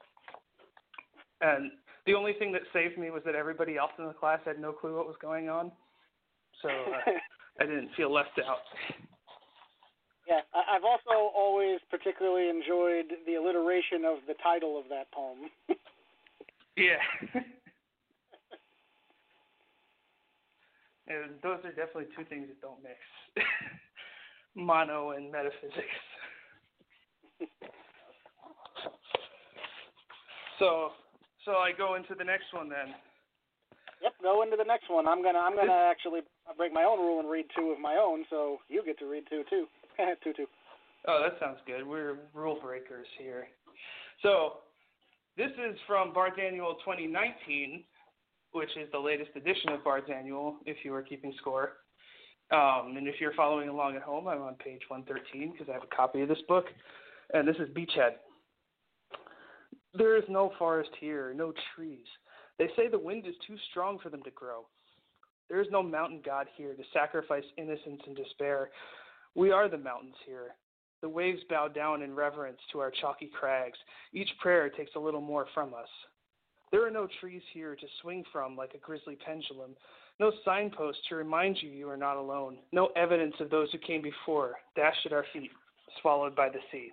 And the only thing that saved me was that everybody else in the class had no clue what was going on, so I didn't feel left out. Yeah, I've also always particularly enjoyed the alliteration of the title of that poem. Yeah. And those are definitely two things that don't mix. Mono and metaphysics. So I go into the next one then. Yep, go into the next one. I'm gonna actually break my own rule and read two of my own, so you get to read two too. two. Oh, that sounds good. We're rule breakers here. So this is from Bard's Annual 2019, which is the latest edition of Bard's Annual, if you are keeping score. And if you're following along at home, I'm on page 113 because I have a copy of this book. And this is Beachhead. There is no forest here, no trees. They say the wind is too strong for them to grow. There is no mountain god here to sacrifice innocence and despair. We are the mountains here. The waves bow down in reverence to our chalky crags. Each prayer takes a little more from us. There are no trees here to swing from like a grisly pendulum. No signpost to remind you are not alone. No evidence of those who came before, dashed at our feet, swallowed by the sea.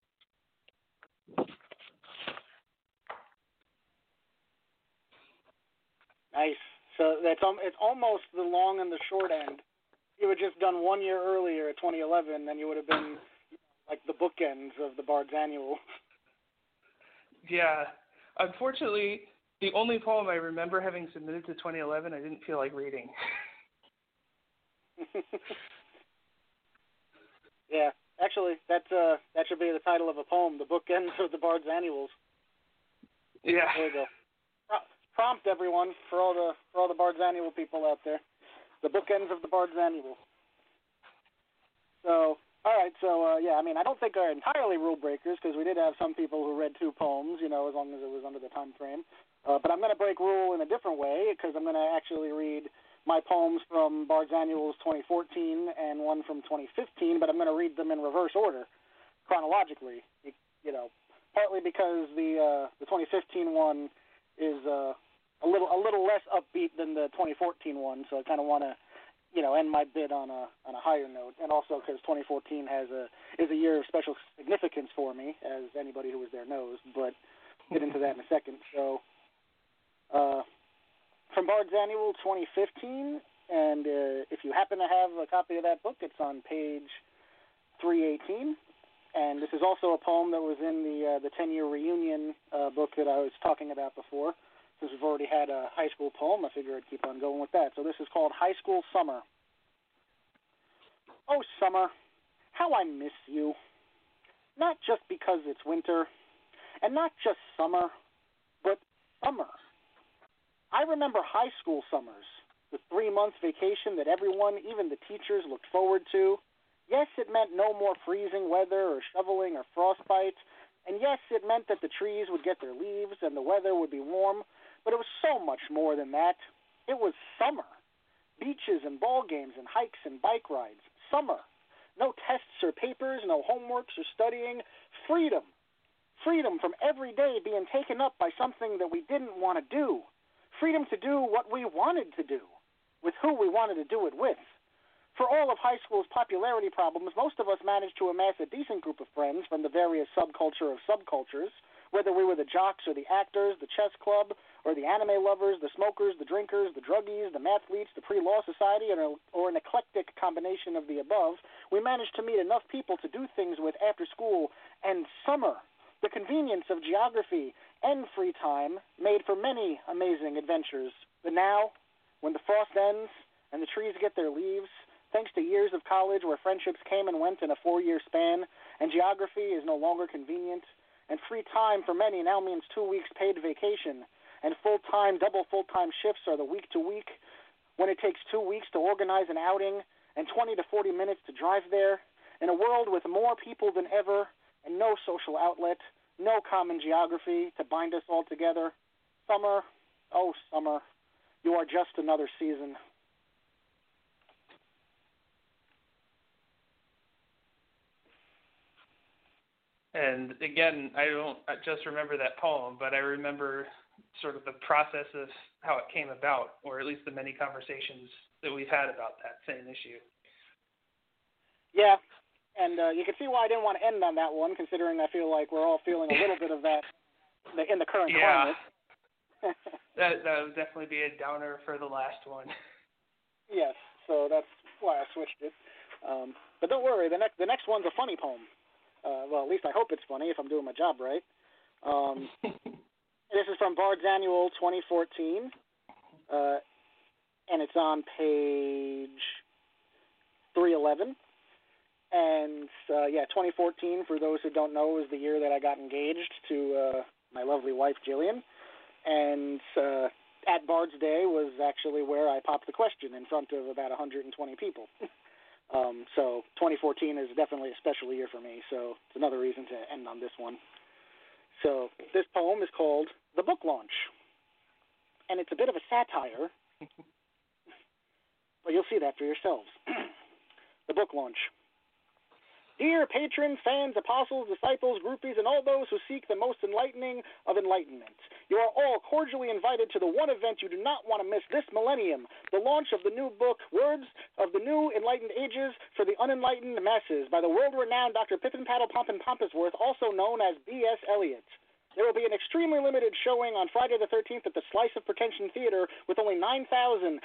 Nice. So it's almost the long and the short end. If you had just done 1 year earlier at 2011, then you would have been like the bookends of the Bard's Annual. Yeah. Unfortunately, the only poem I remember having submitted to 2011, I didn't feel like reading. Yeah. Actually, that should be the title of a poem, The Bookends of the Bard's Annuals. Yeah. There you go. Prompt, everyone, for all the Bard's Annual people out there. The Bookends of the Bard's Annual. So, all right. So, yeah, I mean, I don't think they're entirely rule breakers because we did have some people who read two poems, as long as it was under the time frame. But I'm going to break rule in a different way because I'm going to actually read my poems from Bard's Annuals 2014 and one from 2015, but I'm going to read them in reverse order, chronologically. Partly because the 2015 one is a little less upbeat than the 2014 one, so I kind of want to, end my bid on a higher note, and also because 2014 is a year of special significance for me, as anybody who was there knows. But get into that in a second. So, from Bard's Annual 2015, and if you happen to have a copy of that book, it's on page 318. And this is also a poem that was in the 10-year reunion book that I was talking about before. Since we've already had a high school poem, I figured I'd keep on going with that. So this is called High School Summer. Oh, summer, how I miss you. Not just because it's winter, and not just summer, but summer. I remember high school summers, the 3-month vacation that everyone, even the teachers, looked forward to. Yes, it meant no more freezing weather or shoveling or frostbite. And yes, it meant that the trees would get their leaves and the weather would be warm. But it was so much more than that. It was summer. Beaches and ball games and hikes and bike rides. Summer. No tests or papers, no homeworks or studying. Freedom. Freedom from every day being taken up by something that we didn't want to do. Freedom to do what we wanted to do, with who we wanted to do it with. For all of high school's popularity problems, most of us managed to amass a decent group of friends from the various subculture of subcultures, whether we were the jocks or the actors, the chess club, or the anime lovers, the smokers, the drinkers, the druggies, the mathletes, the pre-law society, or an eclectic combination of the above. We managed to meet enough people to do things with after school and summer. The convenience of geography and free time made for many amazing adventures. But now, when the frost ends and the trees get their leaves, thanks to years of college where friendships came and went in a 4-year span, and geography is no longer convenient, and free time for many now means 2 weeks paid vacation, and double full-time shifts are the week-to-week, when it takes 2 weeks to organize an outing, and 20 to 40 minutes to drive there. In a world with more people than ever and no social outlet, no common geography to bind us all together, summer, oh summer, you are just another season. And again, I don't just remember that poem, but I remember sort of the process of how it came about, or at least the many conversations that we've had about that same issue. Yeah, and you can see why I didn't want to end on that one, considering I feel like we're all feeling a little bit of that in the current climate. that would definitely be a downer for the last one. Yes, so that's why I switched it. But don't worry, the next one's a funny poem. Well, at least I hope it's funny if I'm doing my job right. This is from Bard's Annual 2014, and it's on page 311. And, 2014, for those who don't know, is the year that I got engaged to my lovely wife, Jillian. And at Bard's Day was actually where I popped the question in front of about 120 people. So 2014 is definitely a special year for me, so it's another reason to end on this one. So this poem is called The Book Launch, and it's a bit of a satire, but you'll see that for yourselves. The Book Launch. Dear patrons, fans, apostles, disciples, groupies, and all those who seek the most enlightening of enlightenment, you are all cordially invited to the one event you do not want to miss this millennium, the launch of the new book, Words of the New Enlightened Ages for the Unenlightened Masses, by the world-renowned Dr. Pippin Paddle Pompin Pompusworth, also known as B.S. Eliot. There will be an extremely limited showing on Friday the 13th at the Slice of Pretension Theater with only 9,999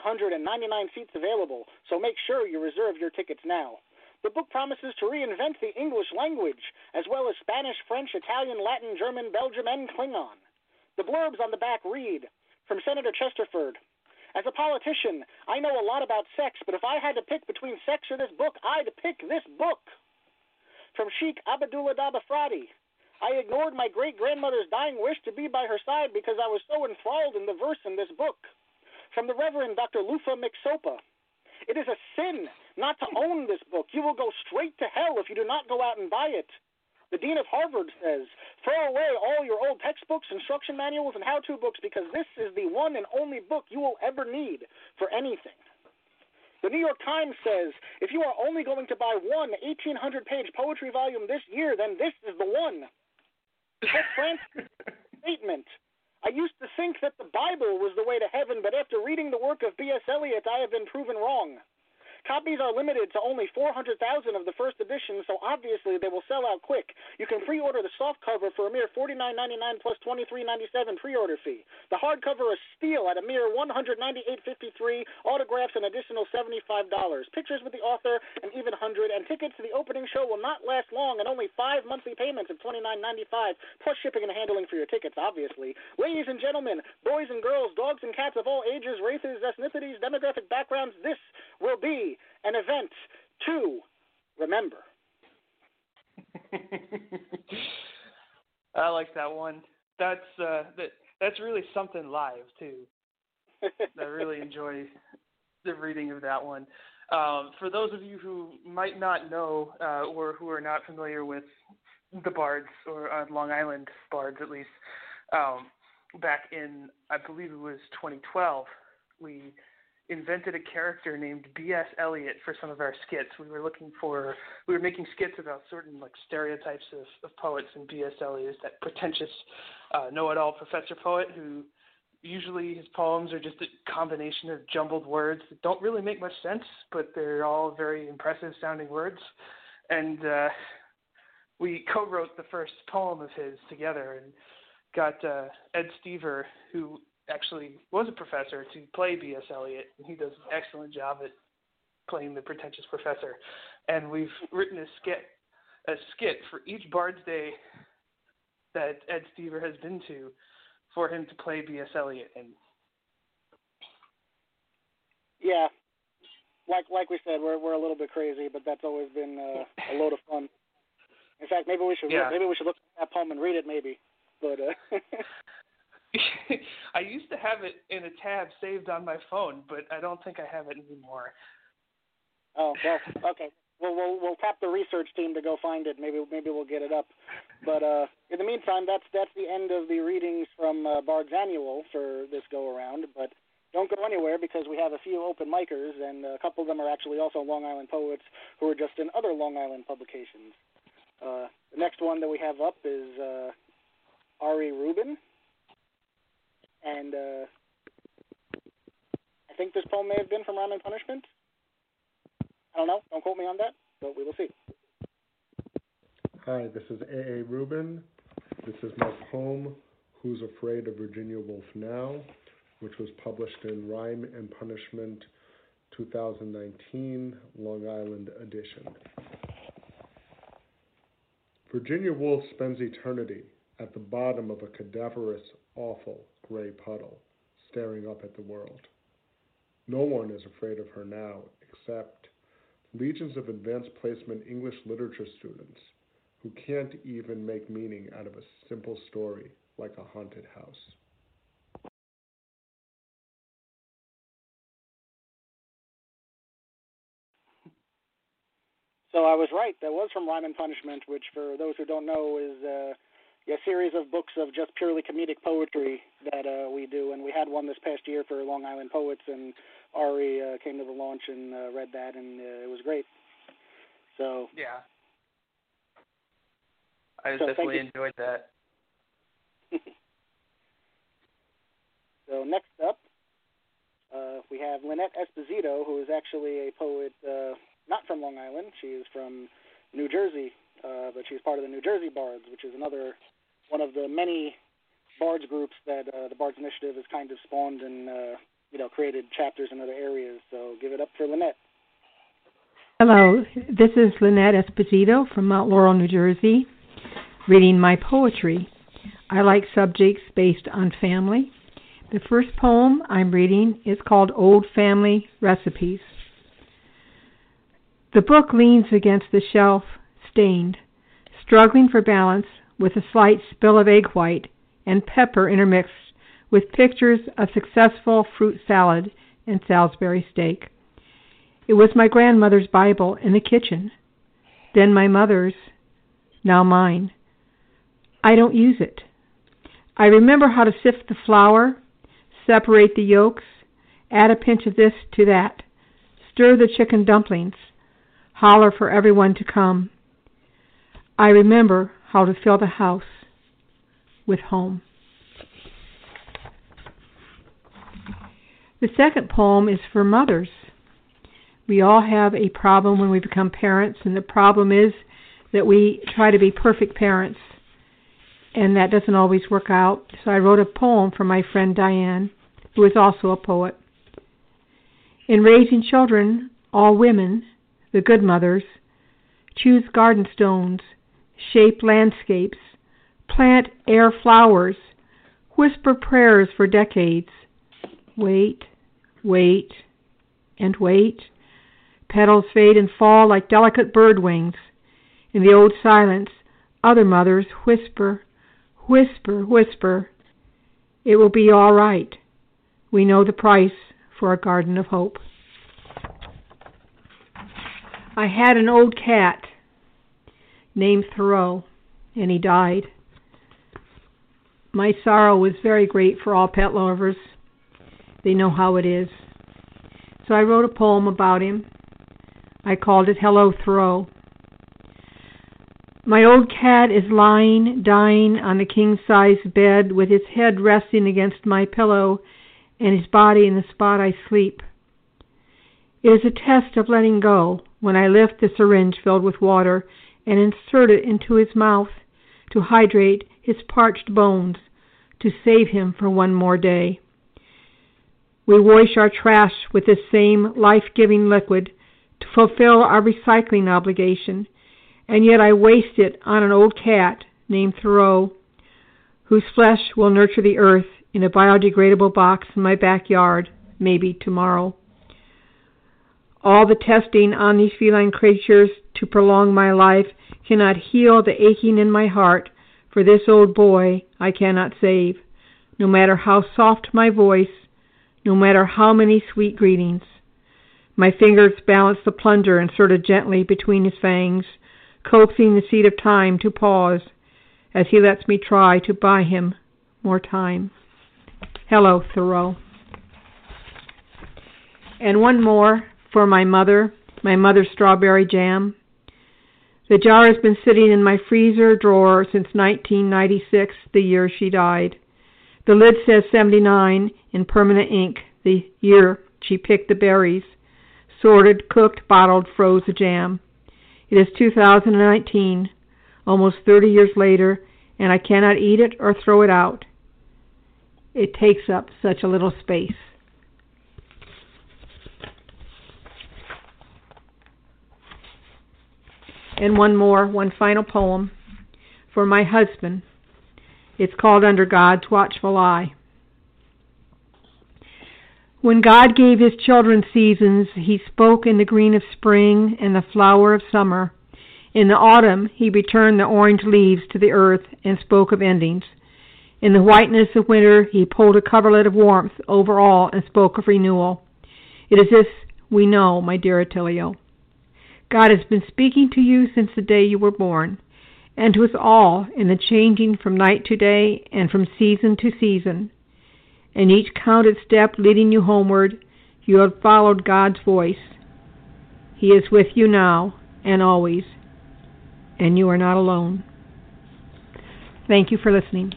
seats available, so make sure you reserve your tickets now. The book promises to reinvent the English language, as well as Spanish, French, Italian, Latin, German, Belgium, and Klingon. The blurbs on the back read, from Senator Chesterford, as a politician, I know a lot about sex, but if I had to pick between sex or this book, I'd pick this book. From Sheikh Abdullah Dabafradi, I ignored my great-grandmother's dying wish to be by her side because I was so enthralled in the verse in this book. From the Reverend Dr. Lufa McSopa, it is a sin not to own this book. You will go straight to hell if you do not go out and buy it. The Dean of Harvard says, throw away all your old textbooks, instruction manuals, and how-to books because this is the one and only book you will ever need for anything. The New York Times says, if you are only going to buy one 1,800-page poetry volume this year, then this is the one. Pope Francis' statement, I used to think that the Bible was the way to heaven, but after reading the work of B.S. Eliot, I have been proven wrong. Copies are limited to only 400,000 of the first edition, so obviously they will sell out quick. You can pre-order the soft cover for a mere $49.99 plus $23.97 pre-order fee. The hardcover is steel at a mere $198.53, autographs an additional $75. Pictures with the author an even $100, and tickets to the opening show will not last long, and only 5 monthly payments of $29.95 plus shipping and handling for your tickets, obviously. Ladies and gentlemen, boys and girls, dogs and cats of all ages, races, ethnicities, demographic backgrounds, this will be an event to remember. I like that one. That's really something live too. I really enjoy the reading of that one. For those of you who might not know or who are not familiar with the Bards, or Long Island Bards at least, back in, I believe it was 2012, we invented a character named B.S. Eliot for some of our skits. We were making skits about certain stereotypes of poets, and B.S. Eliot is that pretentious know-it-all professor poet who usually his poems are just a combination of jumbled words that don't really make much sense, but they're all very impressive sounding words. And we co-wrote the first poem of his together and got Ed Stever, who actually was a professor, to play B.S. Eliot, and he does an excellent job at playing the pretentious professor. And we've written a skit for each Bard's Day that Ed Stever has been to for him to play B.S. Eliot. And yeah, like we said, we're a little bit crazy, but that's always been a load of fun. In fact, maybe we should look at that poem and read it, maybe. But I used to have it in a tab saved on my phone, but I don't think I have it anymore. Oh, well, okay. We'll tap the research team to go find it. Maybe we'll get it up. But in the meantime, that's the end of the readings from Bard's Annual for this go around. But don't go anywhere because we have a few open micers, and a couple of them are actually also Long Island poets who are just in other Long Island publications. The next one that we have up is Ari Rubin, and I think this poem may have been from Rhyme and Punishment. I don't know. Don't quote me on that, but we will see. Hi, this is A.A. Rubin. This is my poem, Who's Afraid of Virginia Woolf Now?, which was published in Rhyme and Punishment 2019, Long Island edition. Virginia Woolf spends eternity at the bottom of a cadaverous, awful, gray puddle, staring up at the world. No one is afraid of her now, except legions of advanced placement English literature students who can't even make meaning out of a simple story like a haunted house. So I was right. That was from Rhyme and Punishment, which, for those who don't know, is a series of books of just purely comedic poetry that we do. And we had one this past year for Long Island Poets, and Ari came to the launch and read that, and it was great. So yeah, I definitely enjoyed that. So next up, we have Lynette Esposito, who is actually a poet not from Long Island. She is from New Jersey, but she's part of the New Jersey Bards, which is another one of the many Bards groups that the Bards Initiative has kind of spawned and created chapters in other areas. So give it up for Lynette. Hello, this is Lynette Esposito from Mount Laurel, New Jersey, reading my poetry. I like subjects based on family. The first poem I'm reading is called Old Family Recipes. The book leans against the shelf, stained, struggling for balance with a slight spill of egg white and pepper intermixed with pictures of successful fruit salad and Salisbury steak. It was my grandmother's Bible in the kitchen, then my mother's, now mine. I don't use it. I remember how to sift the flour, separate the yolks, add a pinch of this to that, stir the chicken dumplings, holler for everyone to come. I remember how to fill the house with home. The second poem is for mothers. We all have a problem when we become parents, and the problem is that we try to be perfect parents, and that doesn't always work out. So I wrote a poem for my friend Diane, who is also a poet. In raising children, all women, the good mothers, choose garden stones, shape landscapes, plant air flowers, whisper prayers for decades. Wait, wait, and wait. Petals fade and fall like delicate bird wings. In the old silence, other mothers whisper, whisper, whisper. It will be all right. We know the price for a garden of hope. I had an old cat named Thoreau, and he died. My sorrow was very great for all pet lovers. They know how it is. So I wrote a poem about him. I called it Hello, Thoreau. My old cat is lying, dying on the king-size bed with his head resting against my pillow and his body in the spot I sleep. It is a test of letting go when I lift the syringe filled with water and insert it into his mouth to hydrate his parched bones, to save him for one more day. We wash our trash with this same life-giving liquid to fulfill our recycling obligation, and yet I waste it on an old cat named Thoreau, whose flesh will nurture the earth in a biodegradable box in my backyard, maybe tomorrow. All the testing on these feline creatures to prolong my life cannot heal the aching in my heart for this old boy I cannot save, no matter how soft my voice, no matter how many sweet greetings. My fingers balance the plunger inserted gently between his fangs, coaxing the seed of time to pause as he lets me try to buy him more time. Hello, Thoreau. And one more for my mother's strawberry jam. The jar has been sitting in my freezer drawer since 1996, the year she died. The lid says 79 in permanent ink, the year she picked the berries, sorted, cooked, bottled, froze the jam. It is 2019, almost 30 years later, and I cannot eat it or throw it out. It takes up such a little space. And one final poem for my husband. It's called Under God's Watchful Eye. When God gave his children seasons, he spoke in the green of spring and the flower of summer. In the autumn, he returned the orange leaves to the earth and spoke of endings. In the whiteness of winter, he pulled a coverlet of warmth over all and spoke of renewal. It is this we know, my dear Attilio. God has been speaking to you since the day you were born, and to us all in the changing from night to day and from season to season. In each counted step leading you homeward, you have followed God's voice. He is with you now and always, and you are not alone. Thank you for listening.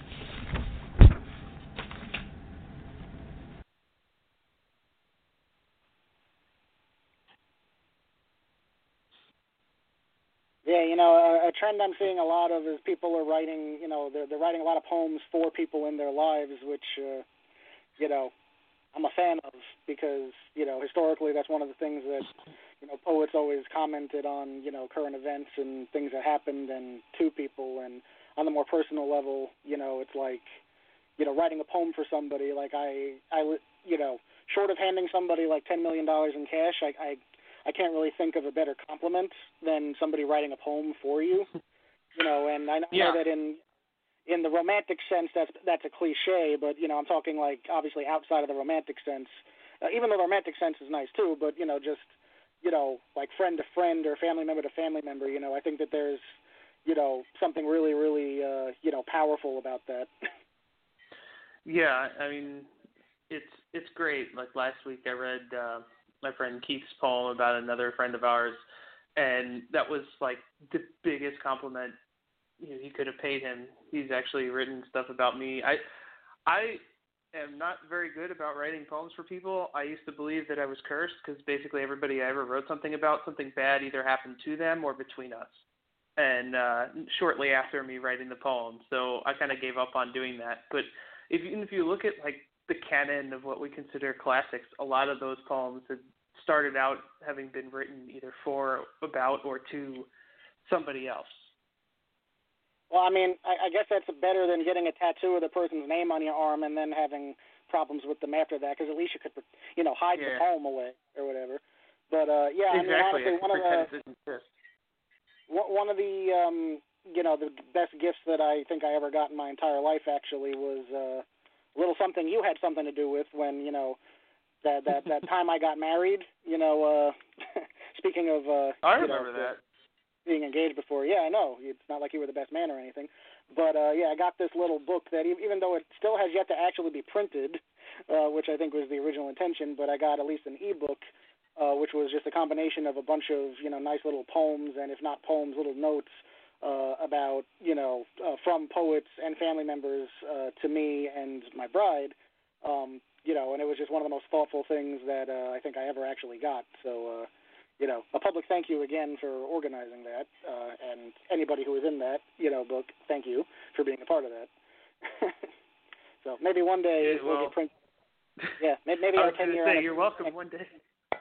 Yeah, a trend I'm seeing a lot of is people are writing, they're writing a lot of poems for people in their lives, which, I'm a fan of because, historically that's one of the things that, poets always commented on, current events and things that happened and to people. And on the more personal level, it's like, writing a poem for somebody, like I short of handing somebody like $10 million in cash, I can't really think of a better compliment than somebody writing a poem for you, and I know that in the romantic sense that's a cliche, but I'm talking like obviously outside of the romantic sense, even though the romantic sense is nice too, but just like friend to friend or family member to family member, I think that there's something really really powerful about that. Yeah, I mean it's great. Like last week I read my friend Keith's poem about another friend of ours, and that was like the biggest compliment he could have paid him. He's actually written stuff about me. I am not very good about writing poems for people. I used to believe that I was cursed because basically everybody I ever wrote something about, something bad either happened to them or between us. And shortly after me writing the poem, so I kind of gave up on doing that. But even if you look at like the canon of what we consider classics, a lot of those poems had started out having been written either for, about, or to somebody else. Well, I mean, I guess that's better than getting a tattoo of the person's name on your arm and then having problems with them after that, because at least you could, hide the poem away or whatever. But, exactly. I mean, honestly, one of the the best gifts that I think I ever got in my entire life actually was a little something you had something to do with when, that time I got married, speaking of, I remember that. Being engaged before. Yeah, I know. It's not like you were the best man or anything. But, I got this little book that even though it still has yet to actually be printed, which I think was the original intention, but I got at least an ebook, which was just a combination of a bunch of, nice little poems and if not poems, little notes about, from poets and family members to me and my bride. And it was just one of the most thoughtful things that I think I ever actually got. So, a public thank you again for organizing that, and anybody who was in that, book, thank you for being a part of that. So maybe one day we'll get printed. Yeah, maybe I our was going 10-year to say, you're welcome one day.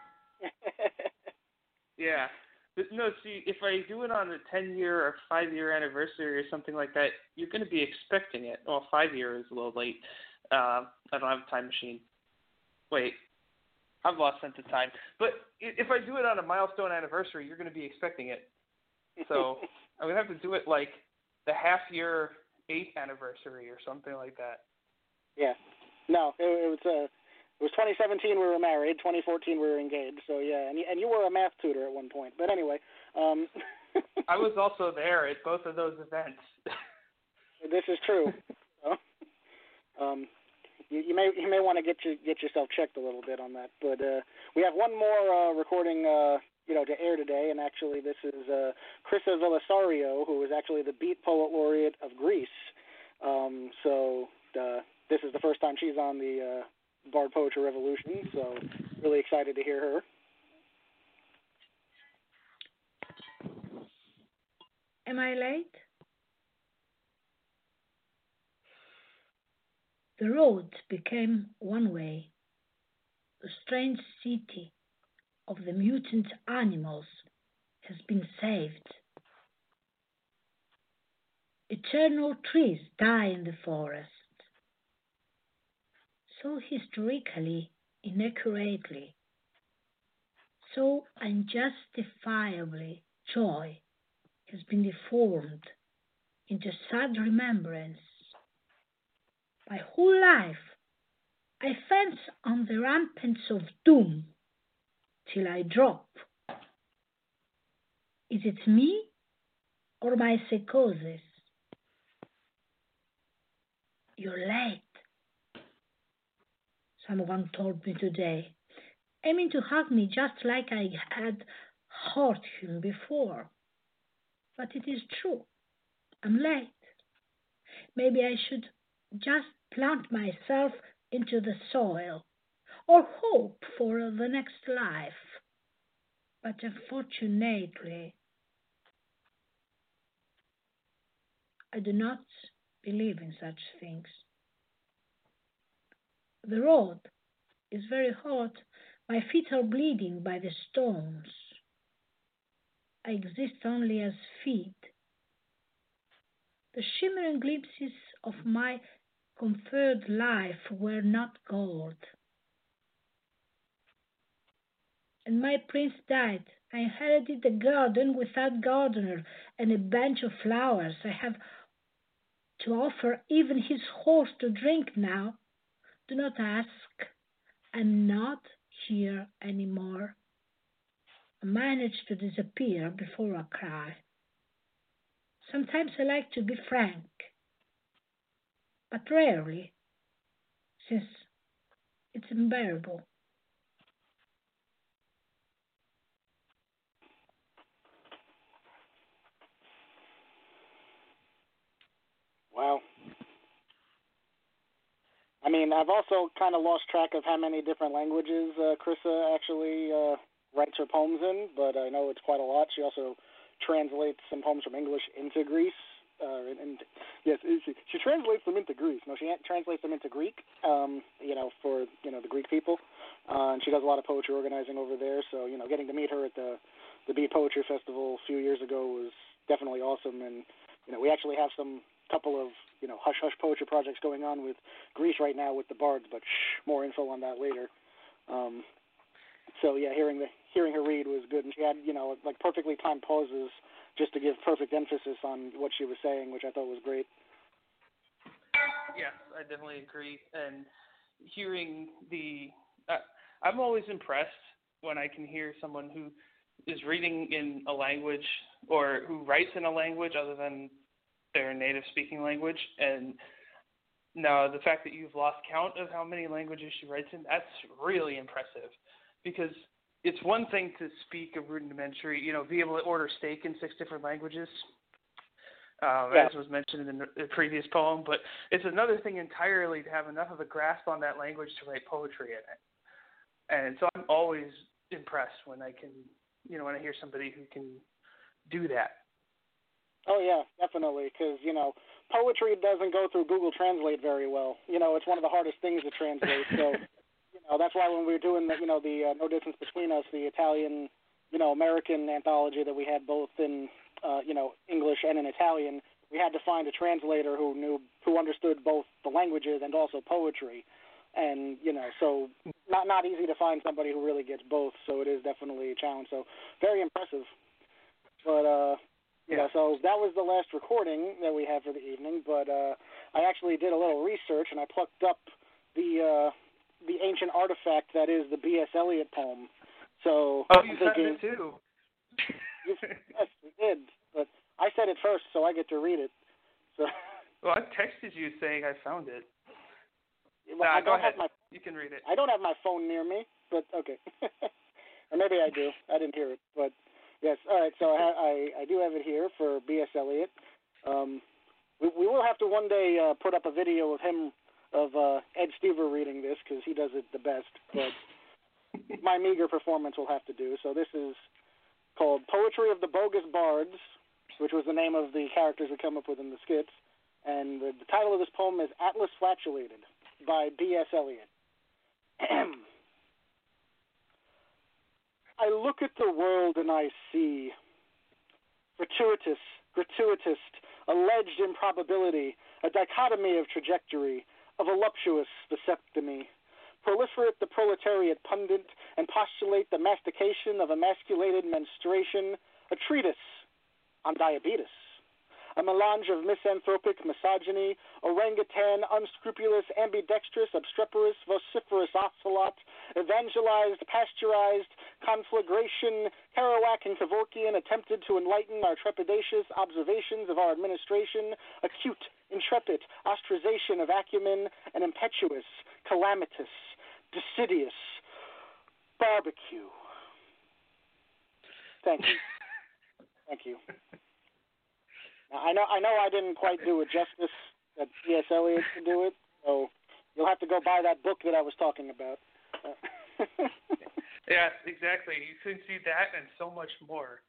Yeah. No, see, if I do it on a 10-year or 5-year anniversary or something like that, you're going to be expecting it. Well, 5 years is a little late. I don't have a time machine. Wait, I've lost sense of time. But if I do it on a milestone anniversary, you're going to be expecting it. So I'm going to have to do it like the half-year 8th anniversary or something like that. Yeah. No, it was It was 2017 we were married, 2014 we were engaged. So yeah, and you were a math tutor at one point. But anyway, I was also there at both of those events. This is true. So, you may want to get yourself checked a little bit on that. But we have one more recording to air today, and actually this is Chrissa Velisario, who is actually the Beat Poet Laureate of Greece. So this is the first time she's on the Bard Poetry Revolution, so really excited to hear her. Am I late? The road became one way. The strange city of the mutant animals has been saved. Eternal trees die in the forest. So historically, inaccurately, so unjustifiably, joy has been deformed into sad remembrance. My whole life I fence on the ramparts of doom till I drop. Is it me or my psychosis? You're late, someone told me today, aiming to hug me just like I had hurt him before. But it is true. I'm late. Maybe I should just plant myself into the soil or hope for the next life. But unfortunately, I do not believe in such things. The road is very hot. My feet are bleeding by the stones. I exist only as feet. The shimmering glimpses of my conferred life were not gold. And my prince died. I inherited a garden without gardener and a bench of flowers. I have to offer even his horse to drink now. Do not ask. I'm not here anymore. I managed to disappear before I cry. Sometimes I like to be frank, but rarely, since it's unbearable. Wow. I mean, I've also kind of lost track of how many different languages Chrissa actually writes her poems in, but I know it's quite a lot. She also translates some poems from English into Greece. Yes, she translates them into Greece. No, she translates them into Greek, for, the Greek people. And she does a lot of poetry organizing over there. So, getting to meet her at the Beat Poetry Festival a few years ago was definitely awesome. And, we actually have some couple of, hush-hush poetry projects going on with Greece right now with the Bards, but more info on that later. So, yeah, hearing her read was good. And she had, like perfectly timed pauses just to give perfect emphasis on what she was saying, which I thought was great. Yes, I definitely agree. And hearing I'm always impressed when I can hear someone who is reading in a language or who writes in a language other than their native speaking language. And now the fact that you've lost count of how many languages she writes in, that's really impressive, because it's one thing to speak a rudimentary, be able to order steak in 6 different languages, as was mentioned in the previous poem, but it's another thing entirely to have enough of a grasp on that language to write poetry in it. And so I'm always impressed when I can, when I hear somebody who can do that. Oh, yeah, definitely, because, poetry doesn't go through Google Translate very well. It's one of the hardest things to translate, so... that's why when we were doing the No Distance Between Us, the Italian, American anthology that we had both in, English and in Italian, we had to find a translator who understood both the languages and also poetry. And, so not easy to find somebody who really gets both. So it is definitely a challenge. So very impressive. But, so that was the last recording that we had for the evening. But I actually did a little research and I plucked up the the ancient artifact that is the B.S. Eliot poem. So you I'm found thinking, it too. Yes, we did. But I said it first, so I get to read it. So. Well, I texted you saying I found it. Well, I go don't ahead. have my. You can read it. I don't have my phone near me, but okay. Or maybe I do. I didn't hear it, but yes. All right. So I do have it here for B.S. Eliot. We will have to one day put up a video of him of Ed Stever reading this because he does it the best. But my meager performance will have to do. So this is called Poetry of the Bogus Bards, which was the name of the characters we come up with in the skits. And the title of this poem is Atlas Flatulated by B.S. Eliot. I look at the world and I see fortuitous, gratuitous, alleged improbability, a dichotomy of trajectory, a voluptuous vasectomy. Proliferate the proletariat pundit and postulate the mastication of emasculated menstruation, a treatise on diabetes. A melange of misanthropic misogyny, orangutan, unscrupulous, ambidextrous, obstreperous, vociferous ocelot, evangelized, pasteurized, conflagration, Kerouac and Kevorkian attempted to enlighten our trepidatious observations of our administration, acute, intrepid, ostracization of acumen, and impetuous, calamitous, deciduous, barbecue. Thank you. Thank you. I know I didn't quite do it justice that B.S. Eliot could do it, so you'll have to go buy that book that I was talking about. Yeah, exactly. You can see that and so much more.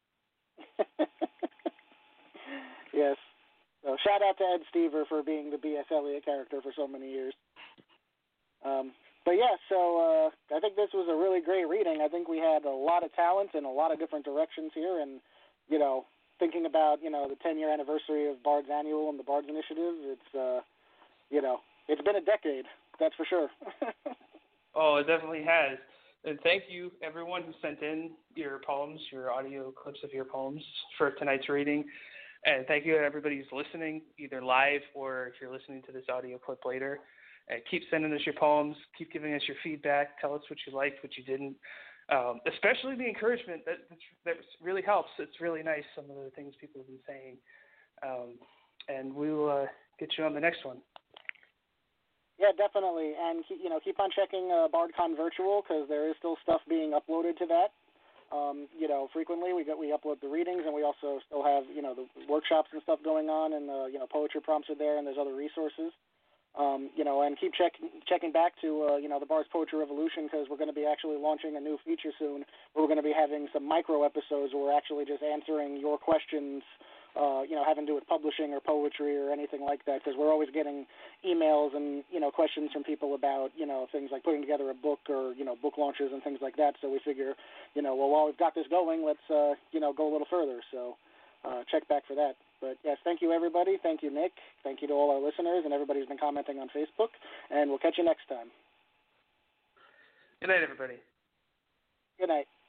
Yes. So shout out to Ed Stever for being the B.S. Eliot character for so many years. But yeah, so I think this was a really great reading. I think we had a lot of talent and a lot of different directions here, and thinking about, the 10-year anniversary of Bards Annual and the Bards Initiative, it's, it's been a decade, that's for sure. Oh, it definitely has. And thank you, everyone who sent in your poems, your audio clips of your poems for tonight's reading. And thank you to everybody who's listening, either live or if you're listening to this audio clip later. And keep sending us your poems. Keep giving us your feedback. Tell us what you liked, what you didn't. Especially the encouragement that really helps. It's really nice, some of the things people have been saying. And we will get you on the next one. Yeah, definitely. And, keep on checking BardCon Virtual because there is still stuff being uploaded to that. Frequently we upload the readings, and we also still have, the workshops and stuff going on, and, poetry prompts are there, and there's other resources. And keep checking back to, the Bards Poetry Revolution, because we're going to be actually launching a new feature soon where we're going to be having some micro episodes where we're actually just answering your questions, having to do with publishing or poetry or anything like that, because we're always getting emails and, questions from people about, things like putting together a book or, book launches and things like that. So we figure, while we've got this going, let's, go a little further. So check back for that. But, yes, thank you, everybody. Thank you, Nick. Thank you to all our listeners and everybody who's been commenting on Facebook. And we'll catch you next time. Good night, everybody. Good night.